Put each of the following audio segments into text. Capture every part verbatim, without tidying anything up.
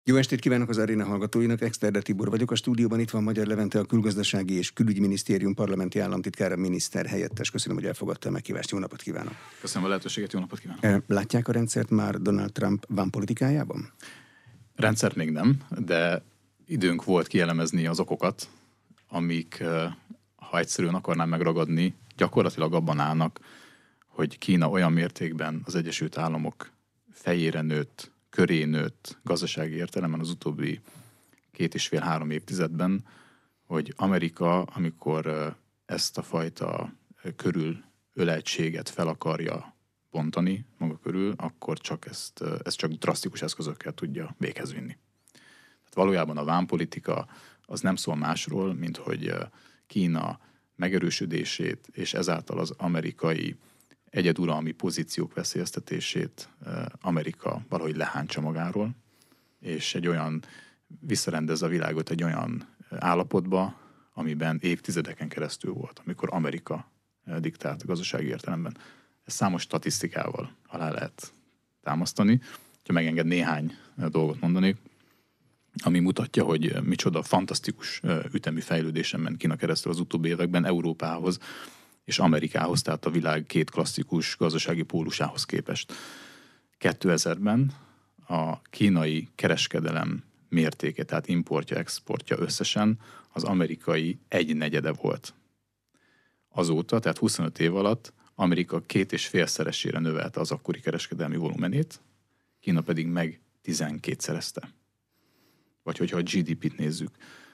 Jó estét kívánok az aréna hallgatóinak, Exterde Tibor vagyok. A stúdióban itt van Magyar Levente, a Külgazdasági és Külügyminisztérium parlamenti államtitkára, miniszter helyettes. Köszönöm, hogy elfogadta a meghívást. Jó napot kívánok! Köszönöm a lehetőséget, jó napot kívánok! Látják a rendszert már Donald Trump vámpolitikájában? Rendszert még nem, de időnk volt kielemezni az okokat, amik, ha egyszerűen akarnám megragadni, gyakorlatilag abban állnak, hogy Kína olyan mértékben az Egyesült Államok fejére nőtt, köré nőtt gazdasági értelemben az utóbbi két és fél-három évtizedben, hogy Amerika, amikor ezt a fajta körülöleltséget fel akarja bontani maga körül, akkor csak ezt, ezt csak drasztikus eszközökkel tudja véghez vinni. Tehát valójában a vámpolitika az nem szól másról, mint hogy Kína megerősödését és ezáltal az amerikai egyeduralmi pozíciók veszélyeztetését Amerika valahogy lehántsa magáról, és egy olyan, visszarendez a világot egy olyan állapotba, amiben évtizedeken keresztül volt, amikor Amerika diktált a gazdasági értelemben. Ezt számos statisztikával alá lehet támasztani. Ha megenged, néhány dolgot mondani, ami mutatja, hogy micsoda fantasztikus ütemű fejlődésen ment Kína keresztül az utóbbi években Európához és Amerikához, tehát a világ két klasszikus gazdasági pólusához képest. kétezerben a kínai kereskedelem mértéke, tehát importja, exportja összesen az amerikai egynegyede volt. Azóta, tehát huszonöt év alatt Amerika két és félszeresére növelte az akkori kereskedelmi volumenét, Kína pedig meg tizenkétszerezte. Vagy hogyha a gé dé pét nézzük,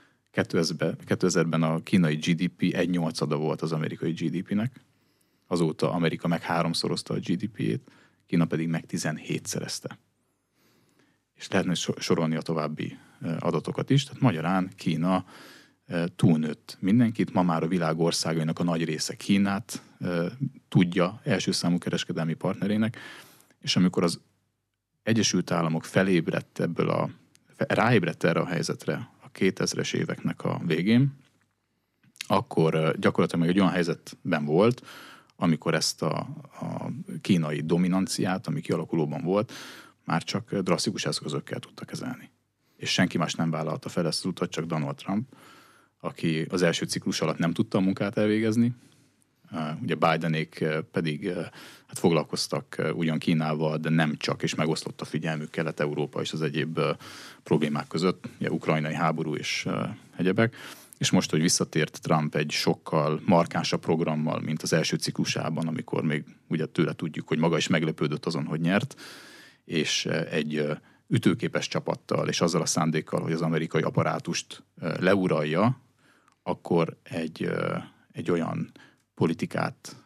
kétezerben a kínai gé dé pé egy nyolcada volt az amerikai gé dé pének, azóta Amerika meg háromszorozta a gé dé péjét, Kína pedig meg tizenhétszerezte. És lehetne sorolni a további adatokat is, tehát magyarán Kína túlnőtt mindenkit, ma már a világ országainak a nagy része Kínát tudja első számú kereskedelmi partnerének, és amikor az Egyesült Államok felébredt ebből a, ráébredt erre a helyzetre a kétezres éveknek a végén, akkor gyakorlatilag meg egy olyan helyzetben volt, amikor ezt a, a kínai dominanciát, ami kialakulóban volt, már csak drasztikus eszközökkel tudta kezelni. És senki más nem vállalta fel ezt az utat, csak Donald Trump, aki az első ciklus alatt nem tudta a munkát elvégezni. Uh, ugye Bidenék pedig uh, hát foglalkoztak uh, ugyan Kínával, de nem csak, és megosztott a figyelmük Kelet-Európa és az egyéb uh, problémák között, ugye ukrajnai háború és uh, egyebek. És most, hogy visszatért Trump egy sokkal markánsabb programmal, mint az első ciklusában, amikor még ugye tőle tudjuk, hogy maga is meglepődött azon, hogy nyert, és uh, egy uh, ütőképes csapattal, és azzal a szándékkal, hogy az amerikai apparátust uh, leuralja, akkor egy, uh, egy olyan politikát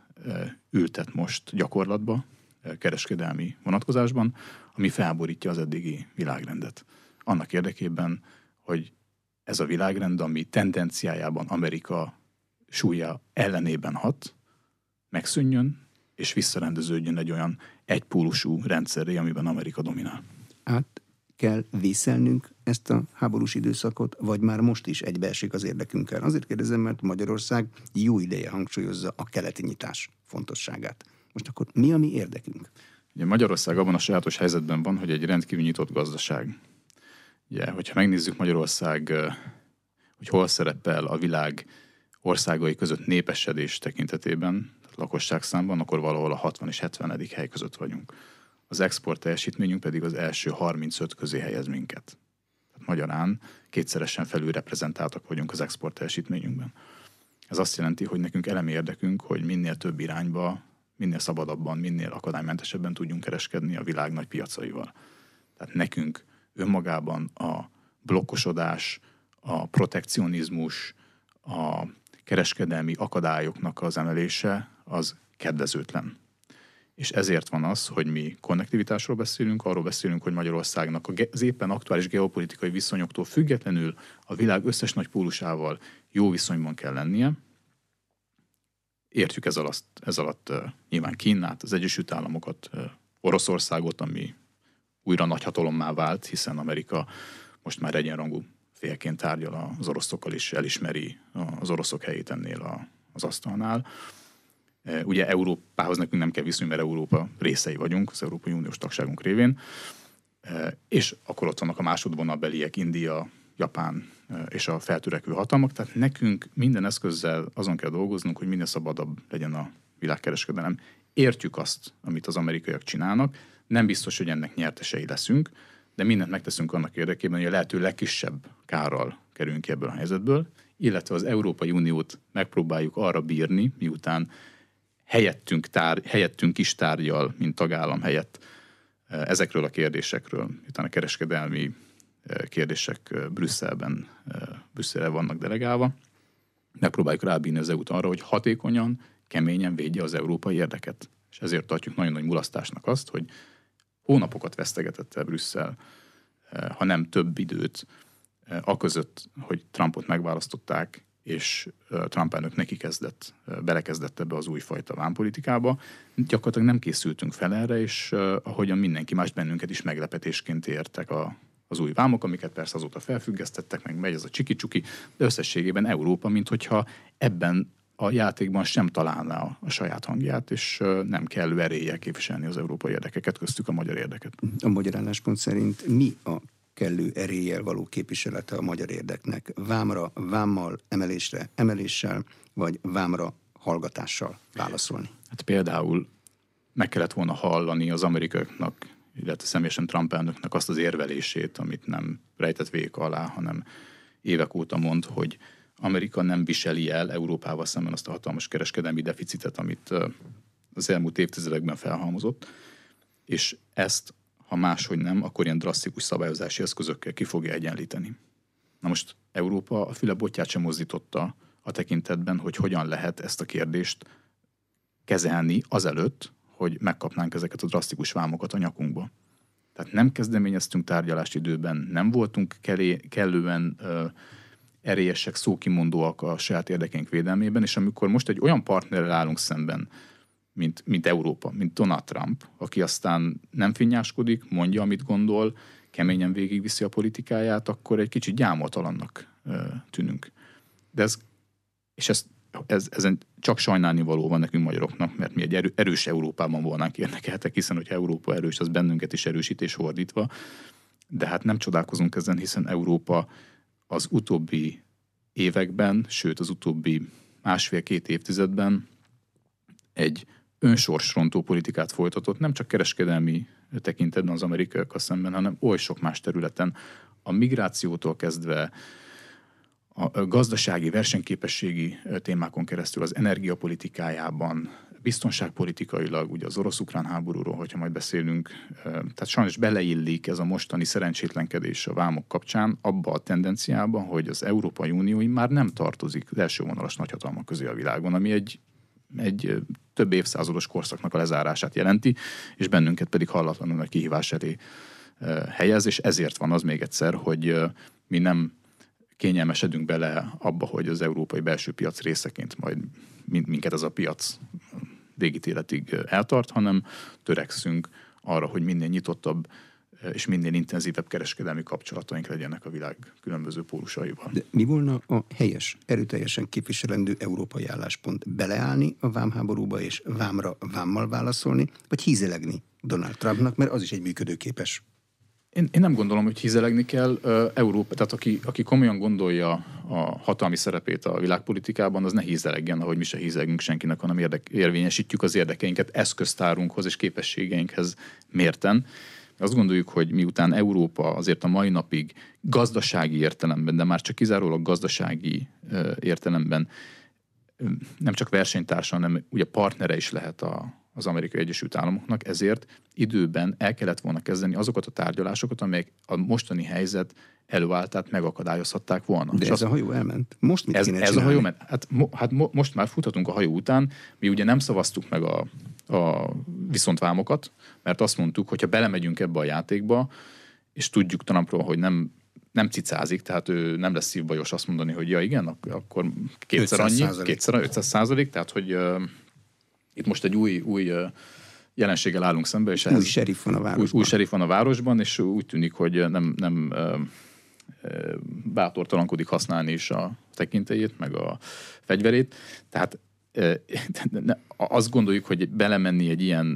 ültet most gyakorlatba, kereskedelmi vonatkozásban, ami felborítja az eddigi világrendet. Annak érdekében, hogy ez a világrend, ami tendenciájában Amerika súlya ellenében hat, megszűnjön, és visszarendeződjön egy olyan egypólusú rendszerré, amiben Amerika dominál. Át kell vészelnünk ezt a háborús időszakot, vagy már most is egybeesik az érdekünkkel? Azért kérdezem, mert Magyarország jó ideje hangsúlyozza a keleti nyitás fontosságát. Most akkor mi a mi érdekünk? Ugye Magyarország abban a sajátos helyzetben van, hogy egy rendkívül nyitott gazdaság. Ugye, hogyha megnézzük Magyarország, hogy hol szerepel a világ országai között népesedés tekintetében, tehát lakosságszámban, akkor valahol a hatvan és hetvenedik hely között vagyunk. Az export teljesítményünk pedig az első harmincöt közé helyez minket. Tehát magyarán kétszeresen felül reprezentáltak vagyunk az export teljesítményünkben. Ez azt jelenti, hogy nekünk elemi érdekünk, hogy minél több irányba, minél szabadabban, minél akadálymentesebben tudjunk kereskedni a világ nagy piacaival. Tehát nekünk önmagában a blokkosodás, a protekcionizmus, a kereskedelmi akadályoknak az emelése az kedvezőtlen. És ezért van az, hogy mi konnektivitásról beszélünk, arról beszélünk, hogy Magyarországnak az éppen aktuális geopolitikai viszonyoktól függetlenül a világ összes nagy pólusával jó viszonyban kell lennie. Értjük ez alatt, ez alatt uh, nyilván Kínát, az Egyesült Államokat, uh, Oroszországot, ami újra nagyhatalommá vált, hiszen Amerika most már egyenrangú félként tárgyal az oroszokkal, és elismeri az oroszok helyét ennél a, az asztalnál. Ugye Európához nekünk nem kell viszonyulni, mert Európa részei vagyunk, az Európai Uniós tagságunk révén. És akkor ott vannak a másodvonalbeliek, India, Japán és a feltörekvő hatalmak. Tehát nekünk minden eszközzel azon kell dolgoznunk, hogy minél szabadabb legyen a világkereskedelem. Értjük azt, amit az amerikaiak csinálnak, nem biztos, hogy ennek nyertesei leszünk, de mindent megteszünk annak érdekében, hogy a lehető legkisebb kárral kerüljünk ki ebből a helyzetből, illetve az Európai Uniót megpróbáljuk arra bírni, miután helyettünk, tár, helyettünk is tárgyal, mint tagállam helyett ezekről a kérdésekről, miután a kereskedelmi kérdések Brüsszelben, Brüsszelre vannak delegálva, megpróbáljuk rábírni az é u-t arra, hogy hatékonyan, keményen védje az európai érdeket. És ezért tartjuk nagyon nagy mulasztásnak azt, hogy hónapokat vesztegetett el Brüsszel, ha nem több időt, aközött, hogy Trumpot megválasztották, és Trump elnök neki kezdett, belekezdett ebbe az újfajta vámpolitikába. Gyakorlatilag nem készültünk fel erre, és ahogyan mindenki más, bennünket is meglepetésként értek a, az új vámok, amiket persze azóta felfüggesztettek, meg megy ez a csiki-csuki, de összességében Európa, minthogyha ebben a játékban sem találná a, a saját hangját, és nem kellő eréllyel képviselni az európai érdekeket, köztük a magyar érdeket. A magyar álláspont szerint mi a kellő eréllyel való képviselete a magyar érdeknek? Vámra, vámmal, emelésre, emeléssel, vagy vámra, hallgatással válaszolni? Hát például meg kellett volna hallani az amerikaiaknak, illetve személyesen Trump elnöknek azt az érvelését, amit nem rejtett vék alá, hanem évek óta mond, hogy Amerika nem viseli el Európával szemben azt a hatalmas kereskedelmi deficitet, amit az elmúlt évtizedekben felhalmozott, és ezt, ha máshogy nem, akkor ilyen drasztikus szabályozási eszközökkel ki fogja egyenlíteni. Na most Európa a füle botját sem mozdította a tekintetben, hogy hogyan lehet ezt a kérdést kezelni azelőtt, hogy megkapnánk ezeket a drasztikus vámokat a nyakunkba. Tehát nem kezdeményeztünk tárgyalási időben, nem voltunk kellé, kellően ö, erélyesek, szókimondóak a saját érdekeink védelmében, és amikor most egy olyan partnerrel állunk szemben, mint, mint Európa, mint Donald Trump, aki aztán nem finnyáskodik, mondja, amit gondol, keményen végigviszi a politikáját, akkor egy kicsit gyámoltalannak ö, tűnünk. De ez, és ez, ez, ezen csak sajnálni való van nekünk magyaroknak, mert mi egy erő, erős Európában volnánk érdekeltek, hiszen hogyha Európa erős, az bennünket is erősít és fordítva. De hát nem csodálkozunk ezen, hiszen Európa az utóbbi években, sőt az utóbbi másfél-két évtizedben egy önsorsrontó politikát folytatott, nem csak kereskedelmi tekintetben az amerikaiakkal szemben, hanem oly sok más területen, a migrációtól kezdve a gazdasági, versenyképességi témákon keresztül az energiapolitikájában, biztonságpolitikailag, ugye az orosz-ukrán háborúról, hogyha majd beszélünk, tehát sajnos beleillik ez a mostani szerencsétlenkedés a vámok kapcsán abba a tendenciába, hogy az Európai Unió már nem tartozik az első vonalas nagyhatalmak közé a világon, ami egy, egy több évszázados korszaknak a lezárását jelenti, és bennünket pedig hallatlanul nagy kihívás elé helyez, és ezért van az még egyszer, hogy mi nem kényelmesedünk bele abba, hogy az európai belső piac részeként majd minket ez a piac végítéletig eltart, hanem törekszünk arra, hogy minél nyitottabb és minél intenzívebb kereskedelmi kapcsolataink legyenek a világ különböző pólusaival. De mi volna a helyes, erőteljesen képviselendő európai álláspont? Beleállni a vámháborúba és vámra vámmal válaszolni, vagy hízelegni Donald Trumpnak, mert az is egy működőképes? Én, én nem gondolom, hogy hízelegni kell. Európa, tehát aki, aki komolyan gondolja a hatalmi szerepét a világpolitikában, az ne hízelegjen, ahogy mi se hízelegünk senkinek, hanem érdek, érvényesítjük az érdekeinket eszköztárunkhoz és képességeinkhez mérten. Azt gondoljuk, hogy miután Európa azért a mai napig gazdasági értelemben, de már csak kizárólag gazdasági értelemben nem csak versenytársa, hanem ugye partnere is lehet a az Amerikai Egyesült Államoknak, ezért időben el kellett volna kezdeni azokat a tárgyalásokat, amelyek a mostani helyzet előálltát megakadályozhatták volna. De és ez az, a hajó elment. Most mit ez, kéne ez a hajó ment. Hát, mo, hát mo, most már futhatunk a hajó után. Mi ugye nem szavaztuk meg a, a viszontvámokat, mert azt mondtuk, hogyha belemegyünk ebbe a játékba, és tudjuk Trumpról, hogy nem nem cicázik, tehát ő nem lesz szívbajos azt mondani, hogy ja igen, akkor kétszer annyi, kétszer ötszáz százalék, tehát hogy uh, itt most egy új, új uh, jelenséggel állunk szembe, és ehhez új sheriff van a városban. Új, új sheriff van a városban, és úgy tűnik, hogy nem, nem uh, uh, bátortalankodik használni is a tekintélyét, meg a fegyverét. Tehát uh, azt gondoljuk, hogy belemenni egy ilyen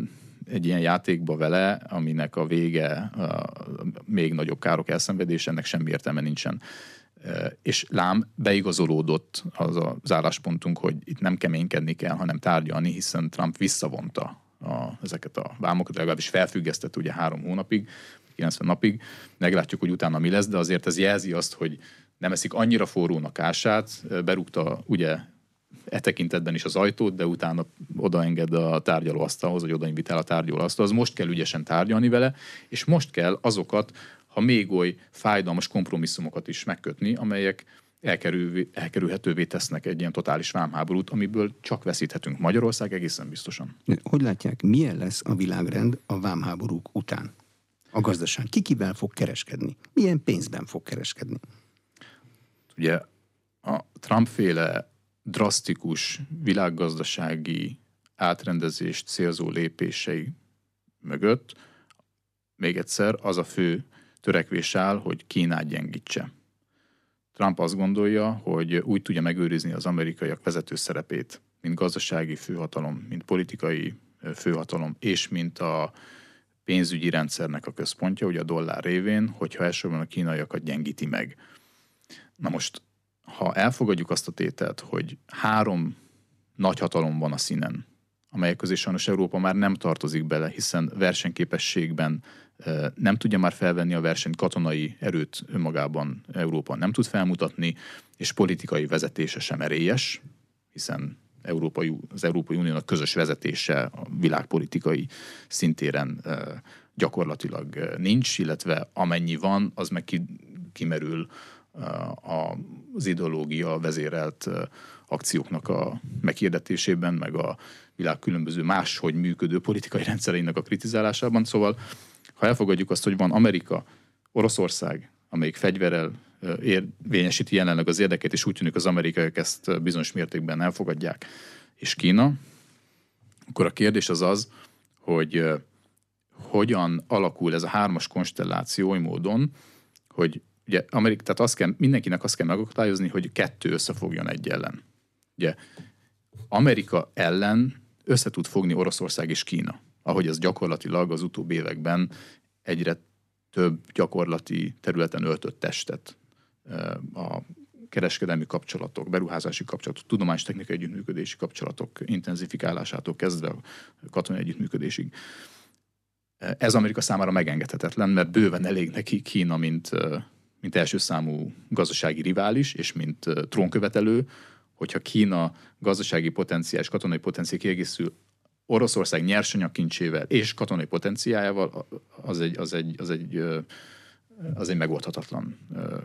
egy ilyen játékba vele, aminek a vége a még nagyobb károk elszenvedése, ennek semmi értelme nincsen. És lám, beigazolódott az az álláspontunk, hogy itt nem keménykedni kell, hanem tárgyalni, hiszen Trump visszavonta a, ezeket a vámokat, legalábbis felfüggesztett ugye három hónapig, kilencven napig. Meglátjuk, hogy utána mi lesz, de azért ez jelzi azt, hogy nem eszik annyira forrónak ását, berúgta ugye e tekintetben is az ajtót, de utána odaenged a tárgyalóasztalhoz, vagy odainvitál a tárgyalóasztalhoz. Most kell ügyesen tárgyalni vele, és most kell azokat, ha még oly fájdalmas kompromisszumokat is megkötni, amelyek elkerül, elkerülhetővé tesznek egy ilyen totális vámháborút, amiből csak veszíthetünk. Magyarország egészen biztosan. Hogy látják, milyen lesz a világrend a vámháborúk után? A gazdaság ki kivel fog kereskedni? Milyen pénzben fog kereskedni? Ugye a Trump-féle drasztikus világgazdasági átrendezést célzó lépései mögött még egyszer az a fő törekvés áll, hogy Kínát gyengítse. Trump azt gondolja, hogy úgy tudja megőrizni az amerikaiak vezető szerepét, mint gazdasági főhatalom, mint politikai főhatalom, és mint a pénzügyi rendszernek a központja, ugye a dollár révén, hogyha elsősorban a kínaiakat gyengíti meg. Na most, ha elfogadjuk azt a tételt, hogy három nagyhatalom van a színen, amelyek közé sajnos Európa már nem tartozik bele, hiszen versenyképességben nem tudja már felvenni a versenyt, katonai erőt önmagában Európa nem tud felmutatni, és politikai vezetése sem erélyes, hiszen Európai, az Európai Uniónak közös vezetése a világpolitikai szintéren gyakorlatilag nincs, illetve amennyi van, az meg kimerül az ideológia vezérelt akcióknak a meghirdetésében, meg a világ különböző máshogy működő politikai rendszereinek a kritizálásában. Szóval, ha elfogadjuk azt, hogy van Amerika, Oroszország, amelyik fegyverrel érvényesíti jelenleg az érdekét, és úgy tűnik az amerikaiak ezt bizonyos mértékben elfogadják, és Kína, akkor a kérdés az az, hogy hogyan alakul ez a hármas konstelláció oly módon, hogy ugye Amerika, tehát azt kell, mindenkinek azt kell megakadályozni, hogy kettő összefogjon egy ellen. Ugye Amerika ellen össze tud fogni Oroszország és Kína, ahogy ez gyakorlatilag az utóbbi években egyre több gyakorlati területen öltött testet. A kereskedelmi kapcsolatok, beruházási kapcsolatok, tudományos technikai együttműködési kapcsolatok intenzifikálásától kezdve a katonai együttműködésig. Ez Amerika számára megengedhetetlen, mert bőven elég neki Kína, mint, mint első számú gazdasági rivális, és mint trónkövetelő, hogyha Kína gazdasági potenciál és katonai potenciál kiegészül Oroszország nyersanyagkincsével és katonai potenciájával, az egy, az egy, az egy, az egy megoldhatatlan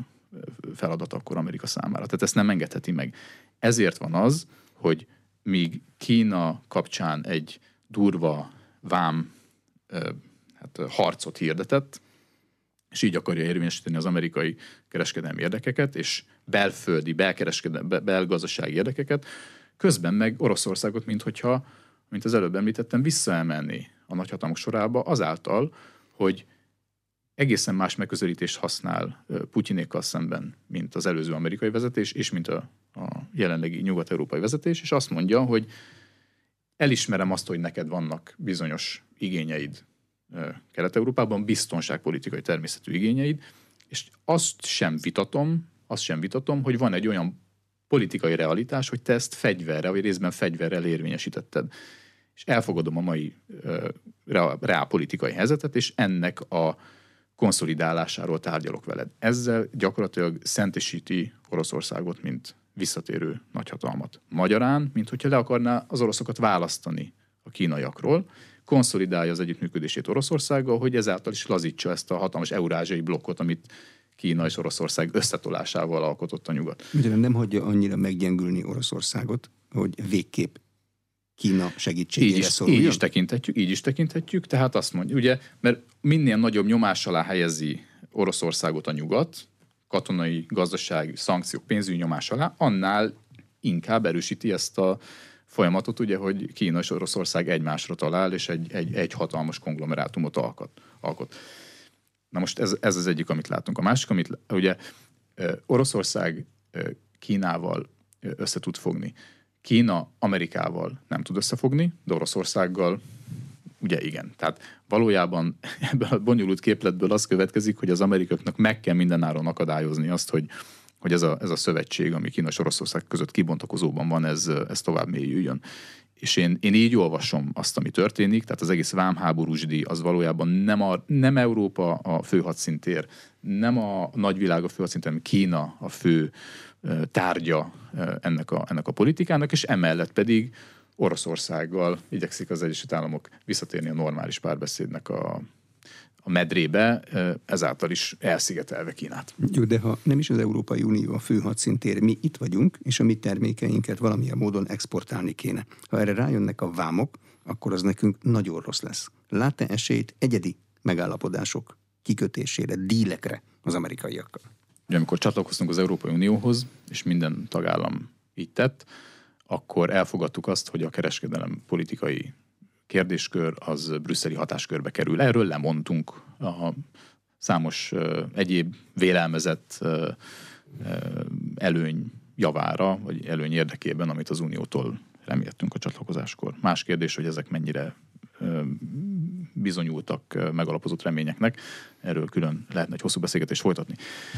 feladat akkor Amerika számára. Tehát ezt nem engedheti meg. Ezért van az, hogy míg Kína kapcsán egy durva vám hát, harcot hirdetett, és így akarja érvényesíteni az amerikai kereskedelmi érdekeket, és belföldi, belkereskedelmi, belgazdasági érdekeket, közben meg Oroszországot, mint hogyha, mint az előbb említettem, visszaemelni a nagyhatalmak sorába azáltal, hogy egészen más megközelítést használ Putyinékkal szemben, mint az előző amerikai vezetés, és mint a, a jelenlegi nyugat-európai vezetés, és azt mondja, hogy elismerem azt, hogy neked vannak bizonyos igényeid Kelet-Európában, biztonságpolitikai természetű igényeid, és azt sem vitatom, azt sem vitatom, hogy van egy olyan politikai realitás, hogy te ezt fegyverre, vagy részben fegyverrel érvényesítetted. És elfogadom a mai reálpolitikai helyzetet, és ennek a konszolidálásáról tárgyalok veled. Ezzel gyakorlatilag szentesíti Oroszországot, mint visszatérő nagyhatalmat. Magyarán, mint hogyha le akarná az oroszokat választani a kínaiakról, konszolidálja az együttműködését Oroszországgal, hogy ezáltal is lazítsa ezt a hatalmas eurázsiai blokkot, amit Kína és Oroszország összetolásával alkotott a nyugat. Ugyan nem hagyja annyira meggyengülni Oroszországot, hogy végképp Kína segítségére így is, szoruljon? Így is tekinthetjük, így is tekinthetjük, tehát azt mondja, ugye, mert minél nagyobb nyomás alá helyezi Oroszországot a nyugat, katonai, gazdasági, szankciók, pénzügyi nyomás alá, annál inkább erősíti ezt a folyamatot, ugye, hogy Kína és Oroszország egymásra talál, és egy, egy, egy hatalmas konglomerátumot alkot. alkot. Na most ez, ez az egyik, amit látunk. A másik, amit ugye Oroszország Kínával össze tud fogni. Kína Amerikával nem tud összefogni, de Oroszországgal ugye igen. Tehát valójában ebből a bonyolult képletből az következik, hogy az amerikaiaknak meg kell mindenáron akadályozni azt, hogy, hogy ez, a, ez a szövetség, ami Kína és Oroszország között kibontakozóban van, ez, ez tovább mélyüljön. És én, én így olvasom azt, ami történik, tehát az egész vámháborús díj az valójában nem, a, nem Európa a fő hadszintér, nem a nagyvilág a fő hadszintér, hanem Kína a fő tárgya ennek a, ennek a politikának, és emellett pedig Oroszországgal igyekszik az Egyesült Államok visszatérni a normális párbeszédnek a, a medrébe, ezáltal is elszigetelve Kínát. Jó, de ha nem is az Európai Unió a fő hadszintér, mi itt vagyunk, és a mi termékeinket valamilyen módon exportálni kéne. Ha erre rájönnek a vámok, akkor az nekünk nagyon rossz lesz. Lát-e esélyt egyedi megállapodások kikötésére, dílekre az amerikaiakkal? Ugye, amikor csatlakoztunk az Európai Unióhoz, és minden tagállam így tett, akkor elfogadtuk azt, hogy a kereskedelem politikai kérdéskör az brüsszeli hatáskörbe kerül. Erről lemondtunk a számos uh, egyéb vélelmezett uh, uh, előny javára, vagy előny érdekében, amit az Uniótól reméltünk a csatlakozáskor. Más kérdés, hogy ezek mennyire uh, bizonyultak uh, megalapozott reményeknek. Erről külön lehetne egy hosszú beszélgetést folytatni.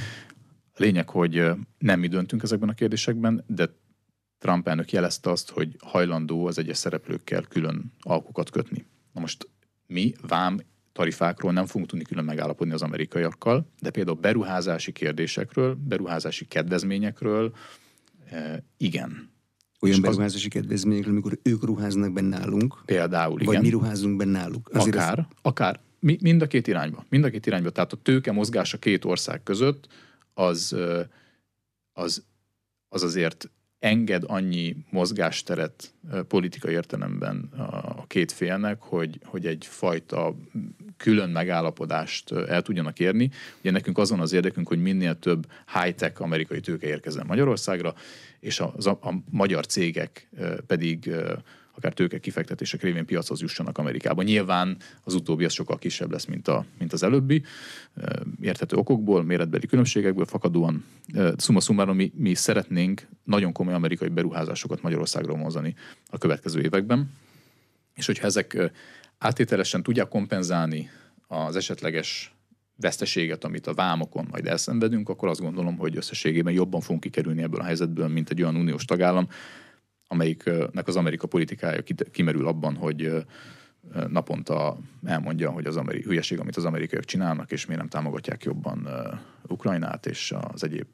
A lényeg, hogy uh, nem mi döntünk ezekben a kérdésekben, de Trump elnök jelezte azt, hogy hajlandó az egyes szereplőkkel külön alkukat kötni. Na most mi vám tarifákról nem fogunk tudni külön megállapodni az amerikaiakkal, de például beruházási kérdésekről, beruházási kedvezményekről e, igen. Olyan és beruházási az... kedvezményekről, amikor ők ruháznak benne nálunk, például, igen. Vagy mi ruházunk benne náluk. Azért akár, ez... akár. Mi, mind a két irányba. Mind a két irányba. Tehát a tőke mozgása két ország között az, az, az azért enged annyi mozgásteret politikai értelemben a két félnek, hogy, hogy egyfajta külön megállapodást el tudjanak érni. Ugye nekünk azon az érdekünk, hogy minél több high-tech amerikai tőke érkezzen Magyarországra, és a, a, a magyar cégek pedig akár tőke kifektetések révén piachoz jussanak Amerikába. Nyilván az utóbbi az sokkal kisebb lesz, mint, a, mint az előbbi. Érthető okokból, méretbeli különbségekből fakadóan. Summa summarum, mi, mi szeretnénk nagyon komoly amerikai beruházásokat Magyarországról mozani a következő években. És hogyha ezek áttételesen tudják kompenzálni az esetleges veszteséget, amit a vámokon majd elszenvedünk, akkor azt gondolom, hogy összességében jobban fogunk kikerülni ebből a helyzetből, mint egy olyan uniós tagállam, amelyiknek az Amerika politikája kimerül abban, hogy naponta elmondja, hogy az amerikai hülyeség, amit az amerikaiak csinálnak, és miért nem támogatják jobban Ukrajnát, és az egyéb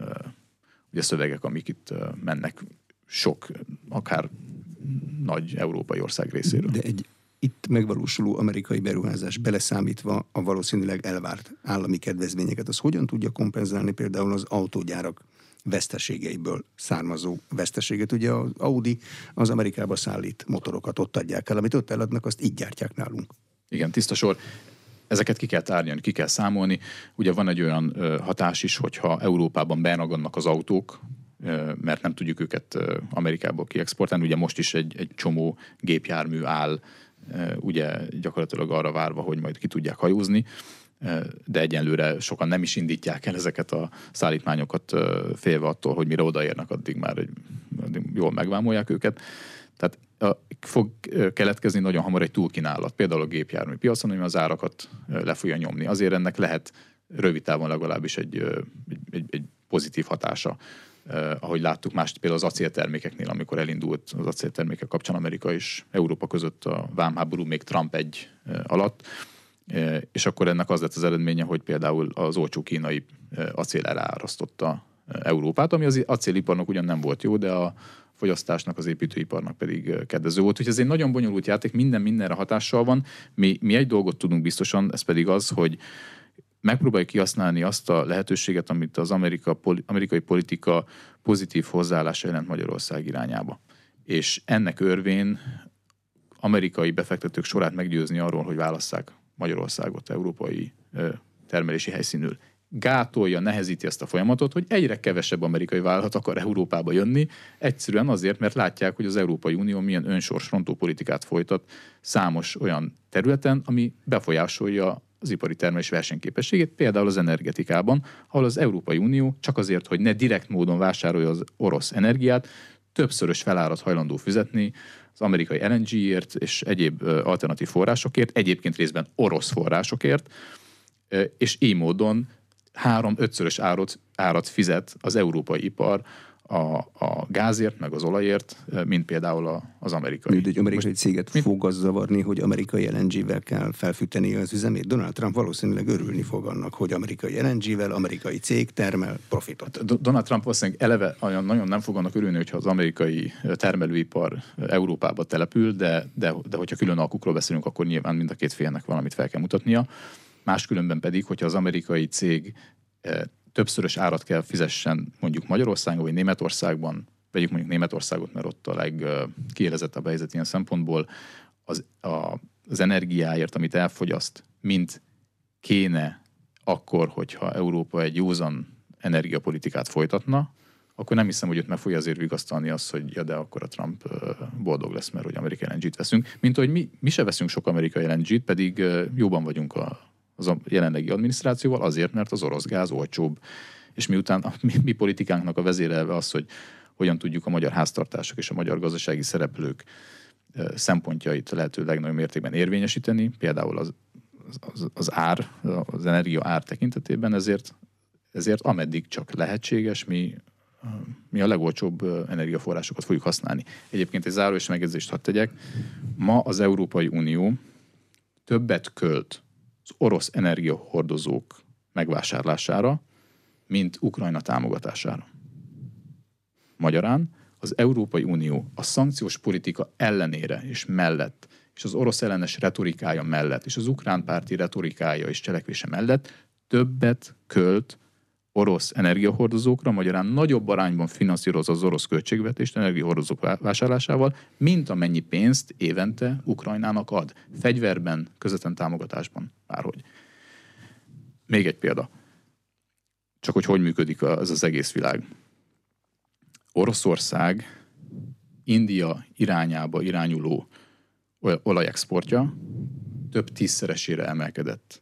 ugye szövegek, amik itt mennek sok, akár nagy európai ország részéről. De egy itt megvalósuló amerikai beruházás beleszámítva a valószínűleg elvárt állami kedvezményeket, az hogyan tudja kompenzálni például az autógyárak veszteségeiből származó veszteséget? Ugye az Audi az Amerikába szállít motorokat, ott adják el, amit ott eladnak, azt így gyártják nálunk. Igen, tiszta sor. Ezeket ki kell tárgyalni, ki kell számolni. Ugye van egy olyan ö, hatás is, hogyha Európában beragadnak az autók, ö, mert nem tudjuk őket ö, Amerikából kiexportálni. Ugye most is egy, egy csomó gépjármű áll, ö, ugye gyakorlatilag arra várva, hogy majd ki tudják hajózni, de egyenlőre sokan nem is indítják el ezeket a szállítmányokat félve attól, hogy mire odaérnek, addig már addig jól megvámolják őket. Tehát fog keletkezni nagyon hamar egy túlkínálat, például a gépjármű piacon, ami az árakat le fogja nyomni. Azért ennek lehet rövid távon legalábbis egy, egy, egy pozitív hatása. Ahogy láttuk más, például az acéltermékeknél, amikor elindult az acéltermékek kapcsán Amerika és Európa között a vámháború még Trump egy alatt, és akkor ennek az lett az eredménye, hogy például az olcsó kínai acél elárasztotta Európát, ami az acéliparnak ugyan nem volt jó, de a fogyasztásnak, az építőiparnak pedig kedvező volt. Úgyhogy ez egy nagyon bonyolult játék, minden mindenre hatással van. Mi, mi egy dolgot tudunk biztosan, ez pedig az, hogy megpróbáljuk kihasználni azt a lehetőséget, amit az Amerika, amerikai politika pozitív hozzáállása jelent Magyarország irányába. És ennek örvén amerikai befektetők sorát meggyőzni arról, hogy válasszák Magyarországot európai termelési helyszínül. Gátolja, nehezíti ezt a folyamatot, hogy egyre kevesebb amerikai vállalat akar Európába jönni, egyszerűen azért, mert látják, hogy az Európai Unió milyen önsorsrontó politikát folytat számos olyan területen, ami befolyásolja az ipari termelés versenyképességét, például az energetikában, ahol az Európai Unió csak azért, hogy ne direkt módon vásárolja az orosz energiát, többszörös felárat hajlandó fizetni az amerikai el en gé-ért és egyéb alternatív forrásokért, egyébként részben orosz forrásokért, és így módon három-ötszörös árat, árat fizet az európai ipar a, a gázért, meg az olajért, mint például a, az amerikai. Egy amerikai Most, céget mint... fog az zavarni, hogy amerikai el en gé-vel kell felfűteni az üzemét. Donald Trump valószínűleg örülni fog annak, hogy amerikai el en gé-vel amerikai cég termel profitot. Hát Donald Trump valószínűleg eleve nagyon nem fog annak örülni, hogyha az amerikai termelőipar Európába települ, de, de, de hogyha külön alkukról beszélünk, akkor nyilván mind a két félnek valamit fel kell mutatnia. Máskülönben pedig, hogyha az amerikai cég többszörös árat kell fizessen mondjuk Magyarországon vagy Németországban, vegyük mondjuk Németországot, mert ott a legkiélezettebb helyzet ilyen szempontból, az, a, az energiáért, amit elfogyaszt, mint kéne akkor, hogyha Európa egy józan energiapolitikát folytatna, akkor nem hiszem, hogy őt meg fogja azért vigasztalni azt, hogy ja, de akkor a Trump boldog lesz, mert hogy amerikai el en gét veszünk. Mint hogy mi, mi se veszünk sok amerikai el en gét, pedig jóban vagyunk a az a jelenlegi adminisztrációval, azért, mert az orosz gáz olcsóbb. És miután a mi, mi politikánknak a vezérelve az, hogy hogyan tudjuk a magyar háztartások és a magyar gazdasági szereplők szempontjait lehető legnagyobb mértékben érvényesíteni, például az, az, az ár, az energia ár tekintetében, ezért, ezért ameddig csak lehetséges, mi, mi a legolcsóbb energiaforrásokat fogjuk használni. Egyébként egy zárójeles megjegyzést hadd tegyek. Ma az Európai Unió többet költ az orosz energiahordozók megvásárlására, mint Ukrajna támogatására. Magyarán az Európai Unió a szankciós politika ellenére és mellett, és az orosz ellenes retorikája mellett, és az ukrán párti retorikája és cselekvése mellett többet költ orosz energiahordozókra, magyarán nagyobb arányban finanszíroz az orosz költségvetést energiahordozók vásárlásával, mint amennyi pénzt évente Ukrajnának ad. Fegyverben, közvetlen támogatásban, bárhogy. Még egy példa. Csak hogy hogy működik ez az egész világ. Oroszország India irányába irányuló olajexportja több tízszeresére emelkedett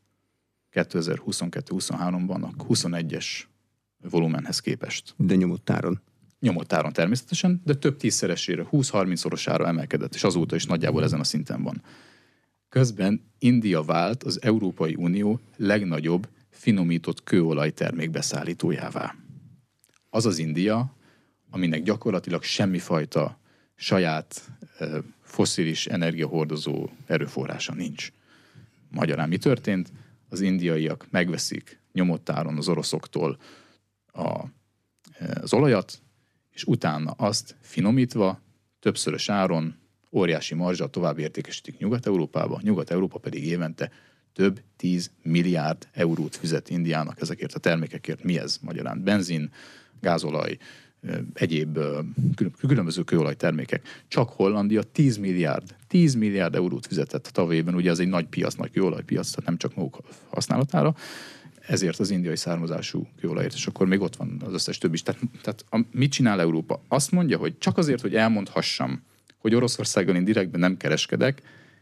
kétezer-huszonkettő-huszonháromban a huszonegyes volumenhez képest. De nyomott áron. Nyomott áron természetesen, de több tízszeresére, húsz-harmincszorosára emelkedett, és azóta is nagyjából ezen a szinten van. Közben India vált az Európai Unió legnagyobb finomított kőolaj termékbeszállítójává. Az az India, aminek gyakorlatilag semmifajta saját e, fosszilis energiahordozó erőforrása nincs. Magyarán mi történt? Az indiaiak megveszik nyomott áron az oroszoktól a, az olajat, és utána azt finomítva, többszörös áron, óriási marzsal tovább értékesítik Nyugat-Európába, Nyugat-Európa pedig évente több tíz milliárd eurót fizet Indiának ezekért a termékekért. Mi ez magyarán? Benzin, gázolaj, egyéb különböző kőolajtermékek. Csak Hollandia tíz milliárd, tíz milliárd eurót fizetett a tavalyban, ugye ez egy nagy piac, nagy kőolajpiac, tehát nem csak maguk használatára, ezért az indiai származású kőolajért, és akkor még ott van az összes többi is. Tehát, tehát a, mit csinál Európa? Azt mondja, hogy csak azért, hogy elmondhassam, hogy Oroszországgal én direktben nem kereskedek,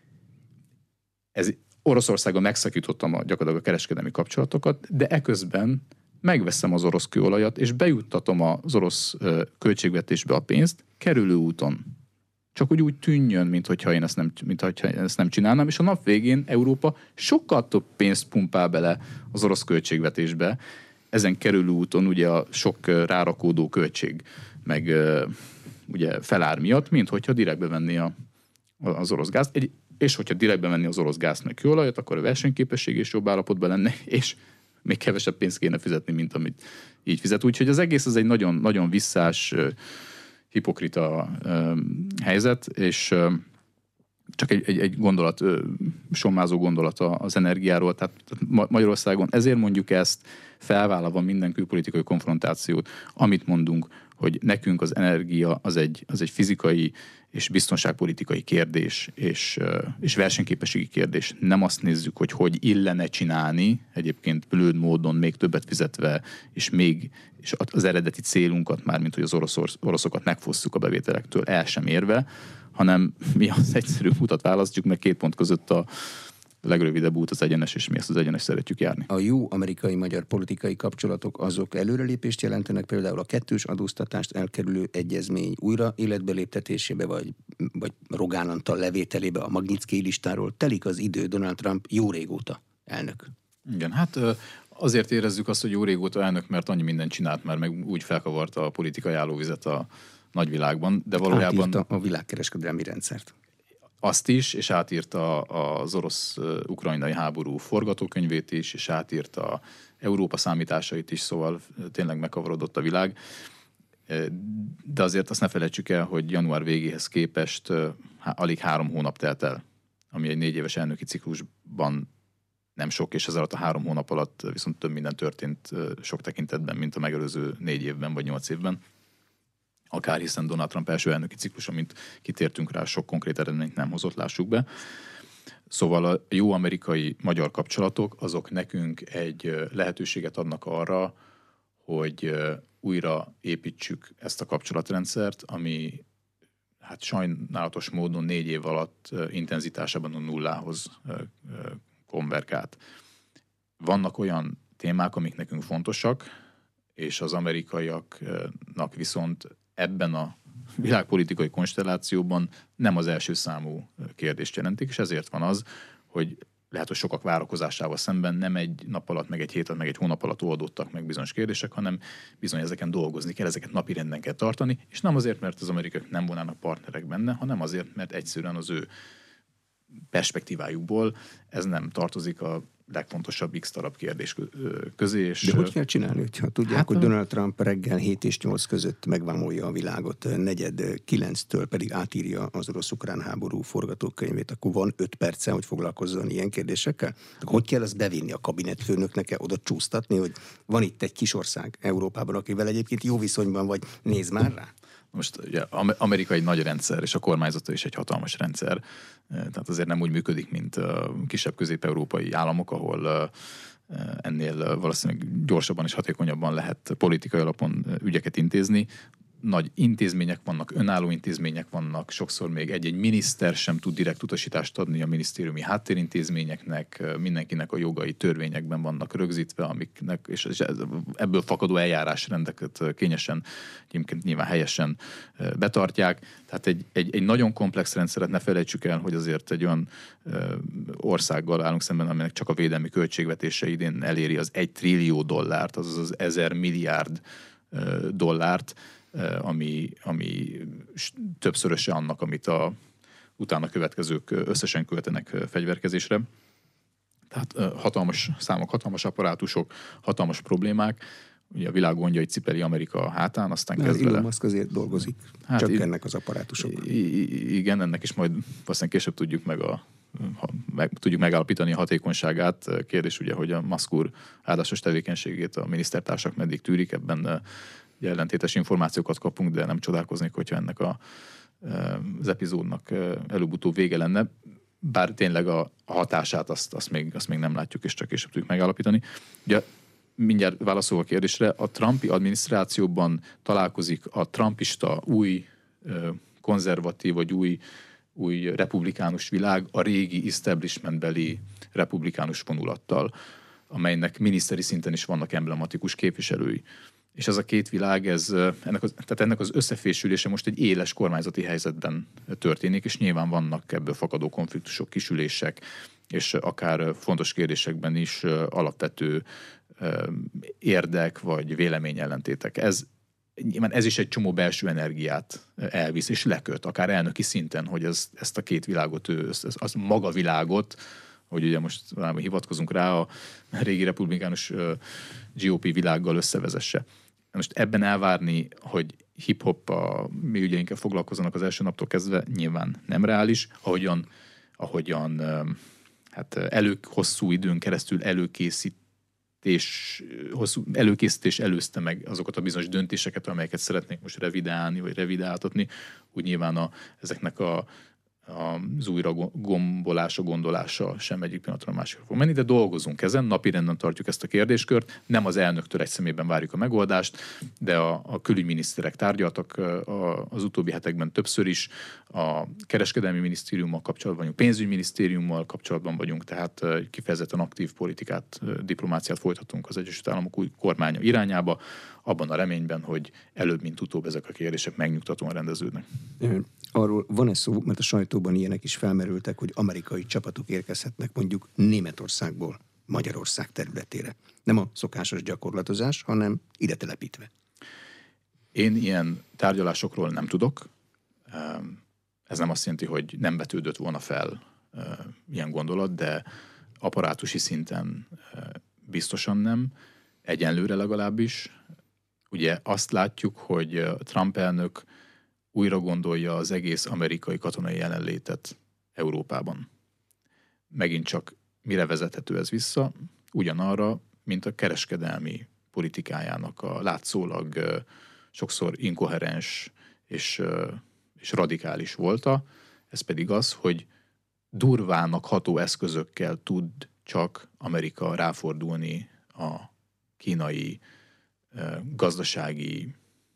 ez Oroszországgal megszakítottam a, gyakorlatilag a kereskedelmi kapcsolatokat, de eközben megveszem az orosz kőolajat, és bejuttatom az orosz költségvetésbe a pénzt kerülő úton. Csak úgy úgy tűnjön, mintha én ezt nem, mintha én ezt nem csinálnám, és a nap végén Európa sokkal több pénzt pumpál bele az orosz költségvetésbe, ezen kerülő úton ugye a sok rárakódó költség, meg ugye felár miatt, mint hogyha direktbe venni a, az orosz gázt. Egy, és hogyha direktbe venni az orosz gázt meg kőolajat, akkor a versenyképesség is jobb állapotban lenne, és még kevesebb pénzt kéne fizetni, mint amit így fizet. Úgyhogy az egész az egy nagyon, nagyon visszás, hipokrita helyzet, és csak egy, egy, egy gondolat, sommázó gondolat az energiáról. Tehát Magyarországon ezért mondjuk ezt, felvállalva minden külpolitikai konfrontációt, amit mondunk, hogy nekünk az energia az egy, az egy fizikai és biztonságpolitikai kérdés, és, és versenyképességi kérdés. Nem azt nézzük, hogy hogy illene csinálni, egyébként blőd módon még többet fizetve, és még és az eredeti célunkat már, mint hogy az orosz, oroszokat megfosszuk a bevételektől, el sem érve, hanem mi az egyszerű utat választjuk, meg két pont között a, legrövidebb út az egyenes, és mi ezt az egyenes szeretjük járni. A jó amerikai-magyar politikai kapcsolatok azok előrelépést jelentenek, például a kettős adóztatást elkerülő egyezmény újra életbe léptetésébe, vagy, vagy Rogán Antal levételébe a Magnitsky listáról. Telik az idő, Donald Trump jó régóta elnök. Igen, hát azért érezzük azt, hogy jó régóta elnök, mert annyi mindent csinált már, meg úgy felkavarta a politikai állóvizet a nagyvilágban, de valójában... Átírta a világkereskedelmi rendszert. Azt is, és átírta az orosz-ukrajnai háború forgatókönyvét is, és átírta Európa számításait is, szóval tényleg megkavarodott a világ. De azért azt ne felejtsük el, hogy január végéhez képest alig három hónap telt el, ami egy négy éves elnöki ciklusban nem sok, és ez alatt a három hónap alatt viszont több minden történt sok tekintetben, mint a megelőző négy évben vagy nyolc évben. Akár hiszen Donald Trump első elnöki ciklusa, mint kitértünk rá, sok konkrét eredményt nem hozott, lássuk be. Szóval a jó amerikai-magyar kapcsolatok, azok nekünk egy lehetőséget adnak arra, hogy újra építsük ezt a kapcsolatrendszert, ami hát sajnálatos módon négy év alatt intenzitásában a nullához konvergált. Vannak olyan témák, amik nekünk fontosak, és az amerikaiaknak viszont ebben a világpolitikai konstellációban nem az első számú kérdést jelentik, és ezért van az, hogy lehet, hogy sokak várakozásával szemben nem egy nap alatt, meg egy hét alatt, meg egy hónap alatt oldottak meg bizonyos kérdések, hanem bizony ezeken dolgozni kell, ezeket napirenden kell tartani, és nem azért, mert az amerikaiak nem volnának partnerek benne, hanem azért, mert egyszerűen az ő perspektívájukból ez nem tartozik a legfontosabb X darab kérdés közé. És de hogy kell csinálni, hogyha tudják, hát, hogy Donald Trump reggel hét és nyolc között megvámolja a világot, negyed kilenctől pedig átírja az orosz-ukrán háború forgatókönyvét, akkor van öt perce, hogy foglalkozzon ilyen kérdésekkel? Hogy kell azt bevinni a kabinetfőnöknek, oda csúsztatni, hogy van itt egy kis ország Európában, akivel egyébként jó viszonyban vagy, néz már rá? Most ugye Amerika egy nagy rendszer, és a kormányzata is egy hatalmas rendszer. Tehát azért nem úgy működik, mint kisebb közép-európai államok, ahol ennél valószínűleg gyorsabban és hatékonyabban lehet politikai alapon ügyeket intézni. Nagy intézmények vannak, önálló intézmények vannak, sokszor még egy-egy miniszter sem tud direkt utasítást adni a minisztériumi háttérintézményeknek, mindenkinek a jogai törvényekben vannak rögzítve, amiknek, és ebből fakadó eljárásrendeket kényesen, egyébként nyilván helyesen betartják. Tehát egy, egy, egy nagyon komplex rendszeret ne felejtsük el, hogy azért egy olyan országgal állunk szemben, aminek csak a védelmi költségvetése idén eléri az egy trillió dollárt, azaz az ezer milliárd dollárt, ami, ami többszöröse annak, amit a utána következők összesen költenek fegyverkezésre. Tehát hatalmas számok, hatalmas apparátusok, hatalmas problémák. Ugye a világ gondjait cipeli Amerika hátán, aztán de kezdve... Elon Musk azért dolgozik, hát csökkennek az apparátusok. Igen, ennek is majd aztán később tudjuk meg a ha meg, tudjuk megállapítani a hatékonyságát. Kérdés ugye, hogy a Musk úr áldásos tevékenységét a minisztertársak meddig tűrik, ebben ellentétes információkat kapunk, de nem csodálkoznék, hogyha ennek a, az epizódnak előbb-utóbb vége lenne. Bár tényleg a hatását azt, azt, még, azt még nem látjuk, és csak később tudjuk megállapítani. Ugye mindjárt válaszolva a kérdésre, a Trumpi adminisztrációban találkozik a trumpista új konzervatív, vagy új, új republikánus világ a régi establishmentbeli republikánus vonulattal, amelynek miniszteri szinten is vannak emblematikus képviselői. És ez a két világ, ez, ennek, az, tehát ennek az összefésülése most egy éles kormányzati helyzetben történik, és nyilván vannak ebből fakadó konfliktusok, kisülések, és akár fontos kérdésekben is alapvető érdek vagy véleményellentétek. Ez, nyilván ez is egy csomó belső energiát elvisz, és leköt, akár elnöki szinten, hogy ez, ezt a két világot, ő, az, az maga világot, hogy ugye most hivatkozunk rá, a régi republikánus gé o pé világgal összevezesse. Most ebben elvárni, hogy hip-hop a mi ügyeinkkel foglalkozzanak az első naptól kezdve, nyilván nem reális, ahogyan, ahogyan hát elő, hosszú időn keresztül előkészítés, hosszú előkészítés előzte meg azokat a bizonyos döntéseket, amelyeket szeretnék most revidálni, vagy revidáltatni, úgy nyilván a, ezeknek a az újra gombolása, gondolása sem egyik pillanatra a másikra fog menni, de dolgozunk ezen, napirenden tartjuk ezt a kérdéskört, nem az elnöktől egy személyben várjuk a megoldást, de a, a külügyminiszterek tárgyaltak a, az utóbbi hetekben többször is, a kereskedelmi minisztériummal kapcsolatban vagyunk, pénzügyminisztériummal kapcsolatban vagyunk, tehát kifejezetten aktív politikát, diplomáciát folytatunk az Egyesült Államok új kormánya irányába, abban a reményben, hogy előbb, mint utóbb ezek a kérdések megnyugtatóan rendeződnek. Arról van-e szó, mert a sajtóban ilyenek is felmerültek, hogy amerikai csapatok érkezhetnek mondjuk Németországból Magyarország területére. Nem a szokásos gyakorlatozás, hanem ide telepítve. Én ilyen tárgyalásokról nem tudok. Ez nem azt jelenti, hogy nem vetődött volna fel ilyen gondolat, de apparátusi szinten biztosan nem. Egyenlőre legalábbis. Ugye azt látjuk, hogy Trump elnök újra gondolja az egész amerikai katonai jelenlétet Európában. Megint csak mire vezethető ez vissza? Ugyanarra, mint a kereskedelmi politikájának a látszólag sokszor inkoherens és, és radikális volta. Ez pedig az, hogy durvának ható eszközökkel tud csak Amerika ráfordulni a kínai gazdasági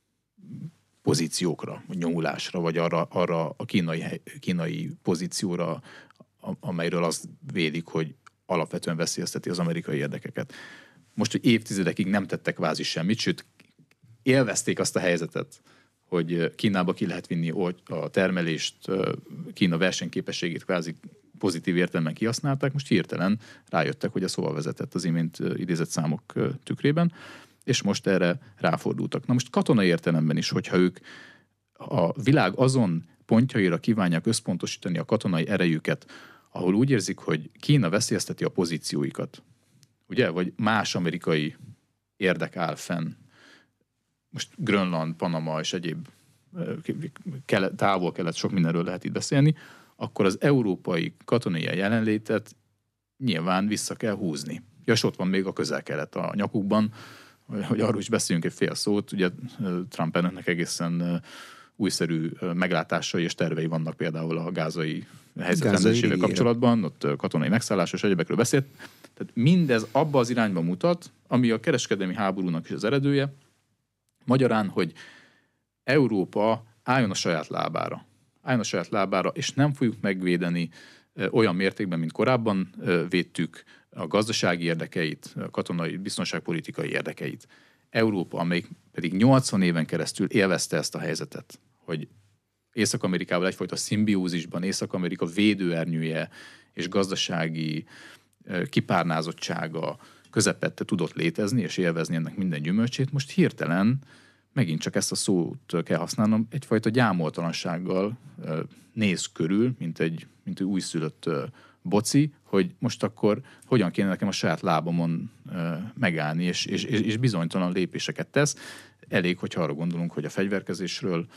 pozíciókra, nyomulásra, vagy arra, arra a kínai, kínai pozícióra, amelyről azt vélik, hogy alapvetően veszélyezteti az amerikai érdekeket. Most, hogy évtizedekig nem tettek kvázi semmit, sőt, élvezték azt a helyzetet, hogy Kínába ki lehet vinni a termelést, Kína versenyképességét kvázi pozitív értelemben kihasználták, most hirtelen rájöttek, hogy ez hova vezetett az imént idézett számok tükrében, és most erre ráfordultak. Na most katonai értelemben is, hogyha ők a világ azon pontjaira kívánják összpontosítani a katonai erejüket, ahol úgy érzik, hogy Kína veszélyezteti a pozícióikat, ugye, vagy más amerikai érdek áll fenn, most Grönland, Panama és egyéb távol-kelet, sok mindenről lehet itt beszélni, akkor az európai katonai jelenlétet nyilván vissza kell húzni. Ja, és ott van még a közel-kelet a nyakukban, hogy arról is beszéljünk egy fél szót, ugye Trump elnöknek egészen újszerű meglátásai és tervei vannak például a gázai helyzetrendezésével kapcsolatban, ott katonai megszállás és egyebekről beszélt. Tehát mindez abba az irányba mutat, ami a kereskedelmi háborúnak is az eredője, magyarán, hogy Európa álljon a saját lábára. Álljon a saját lábára, és nem fogjuk megvédeni olyan mértékben, mint korábban védtük a gazdasági érdekeit, a katonai biztonságpolitikai érdekeit. Európa, amelyik pedig nyolcvan éven keresztül élvezte ezt a helyzetet, hogy Észak-Amerikával egyfajta szimbiózisban Észak-Amerika védőernyője és gazdasági kipárnázottsága közepette tudott létezni és élvezni ennek minden gyümölcsét, most hirtelen megint csak ezt a szót kell használnom, egyfajta gyámoltalansággal néz körül, mint egy, mint egy újszülött boci, hogy most akkor hogyan kéne nekem a saját lábamon megállni, és, és, és bizonytalan lépéseket tesz. Elég, hogyha arra gondolunk, hogy a fegyverkezésről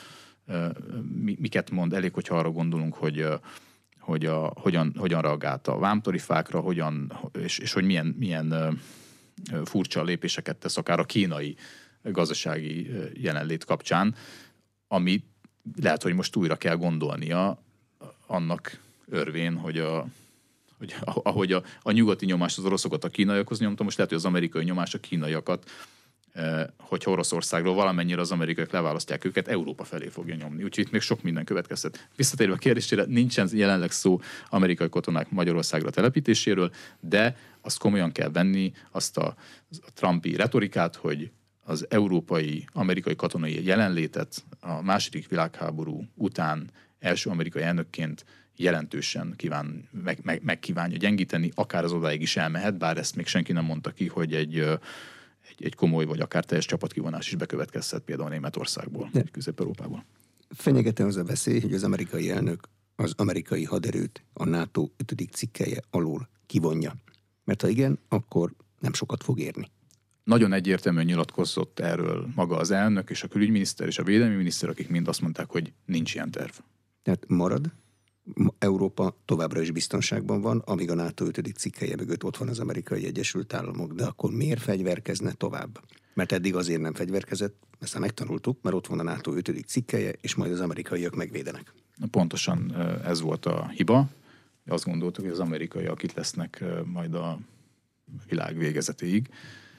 miket mond, elég, hogyha arra gondolunk, hogy, hogy a, hogyan, hogyan reagált a vámtarifákra, hogyan, és, és hogy milyen, milyen furcsa lépéseket tesz akár a kínai gazdasági jelenlét kapcsán, ami lehet, hogy most újra kell gondolnia annak örvén, hogy, a, hogy ahogy a, a nyugati nyomás az oroszokat a kínaiakhoz nyomta, most lehet, hogy az amerikai nyomás a kínaiakat, hogyha Oroszországról valamennyire az amerikaiak leválasztják őket, Európa felé fogja nyomni. Úgyhogy itt még sok minden következhet. Visszatérve a kérdésére, nincsen jelenleg szó amerikai katonák Magyarországra telepítéséről, de azt komolyan kell venni, azt a, a Trumpi retorikát, hogy az európai, amerikai katonai jelenlétet a második világháború után első amerikai elnökként jelentősen kíván, meg, meg, meg kívánja gyengíteni, akár az odáig is elmehet, bár ezt még senki nem mondta ki, hogy egy, egy, egy komoly vagy akár teljes csapatkivonás is bekövetkezhet például Németországból, vagy Közép-Európából. Fenyegete az a veszély, hogy az amerikai elnök az amerikai haderőt a NATO ötödik cikkelye alól kivonja. Mert ha igen, akkor nem sokat fog érni. Nagyon egyértelműen nyilatkozott erről maga az elnök és a külügyminiszter és a védelmi miniszter, akik mind azt mondták, hogy nincs ilyen terv. Tehát marad, Európa továbbra is biztonságban van, amíg a NATO ötödik cikkelye mögött ott van az Amerikai Egyesült Államok, de akkor miért fegyverkezne tovább? Mert eddig azért nem fegyverkezett, ezt megtanultuk, mert ott van a NATO ötödik cikkelye, és majd az amerikaiak megvédenek. pontosan ez volt a hiba. Azt gondoltuk, hogy az amerikaiak itt lesznek majd a világ végezetéig,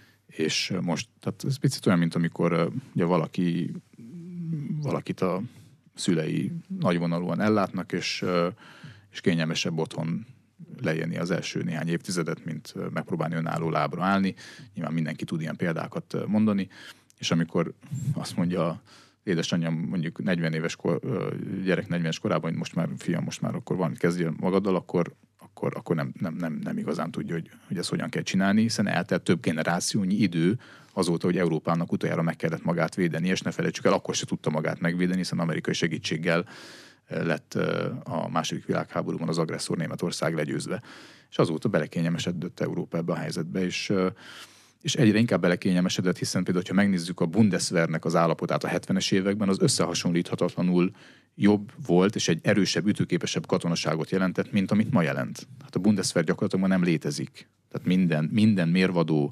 és most, tehát ez picit olyan, mint amikor ugye valaki, valakit a szülei nagyvonalúan ellátnak, és, és kényelmesebb otthon leélni az első néhány évtizedet, mint megpróbálni önálló lábra állni. Nyilván mindenki tud ilyen példákat mondani, és amikor azt mondja édesanyám mondjuk negyven éves kor, gyerek negyven éves korában, hogy most már fiam, most már akkor valamit kezdjél magaddal, akkor, akkor, akkor nem, nem, nem, nem igazán tudja, hogy, hogy ezt hogyan kell csinálni, hiszen eltelt több generációnyi idő azóta, hogy Európának utoljára meg kellett magát védeni, és ne felejtsük el, akkor se tudta magát megvédeni, hiszen amerikai segítséggel lett a második világháborúban az agresszor Németország legyőzve. És azóta belekényelmesedett Európa ebbe a helyzetbe, és és egyre inkább belekényelmesedett, hiszen például, ha megnézzük a Bundeswehrnek az állapotát a hetvenes években, az összehasonlíthatatlanul jobb volt, és egy erősebb, ütőképesebb katonaságot jelentett, mint amit ma jelent. Hát a Bundeswehr gyakorlatilag ma nem létezik. Tehát minden, minden mérvadó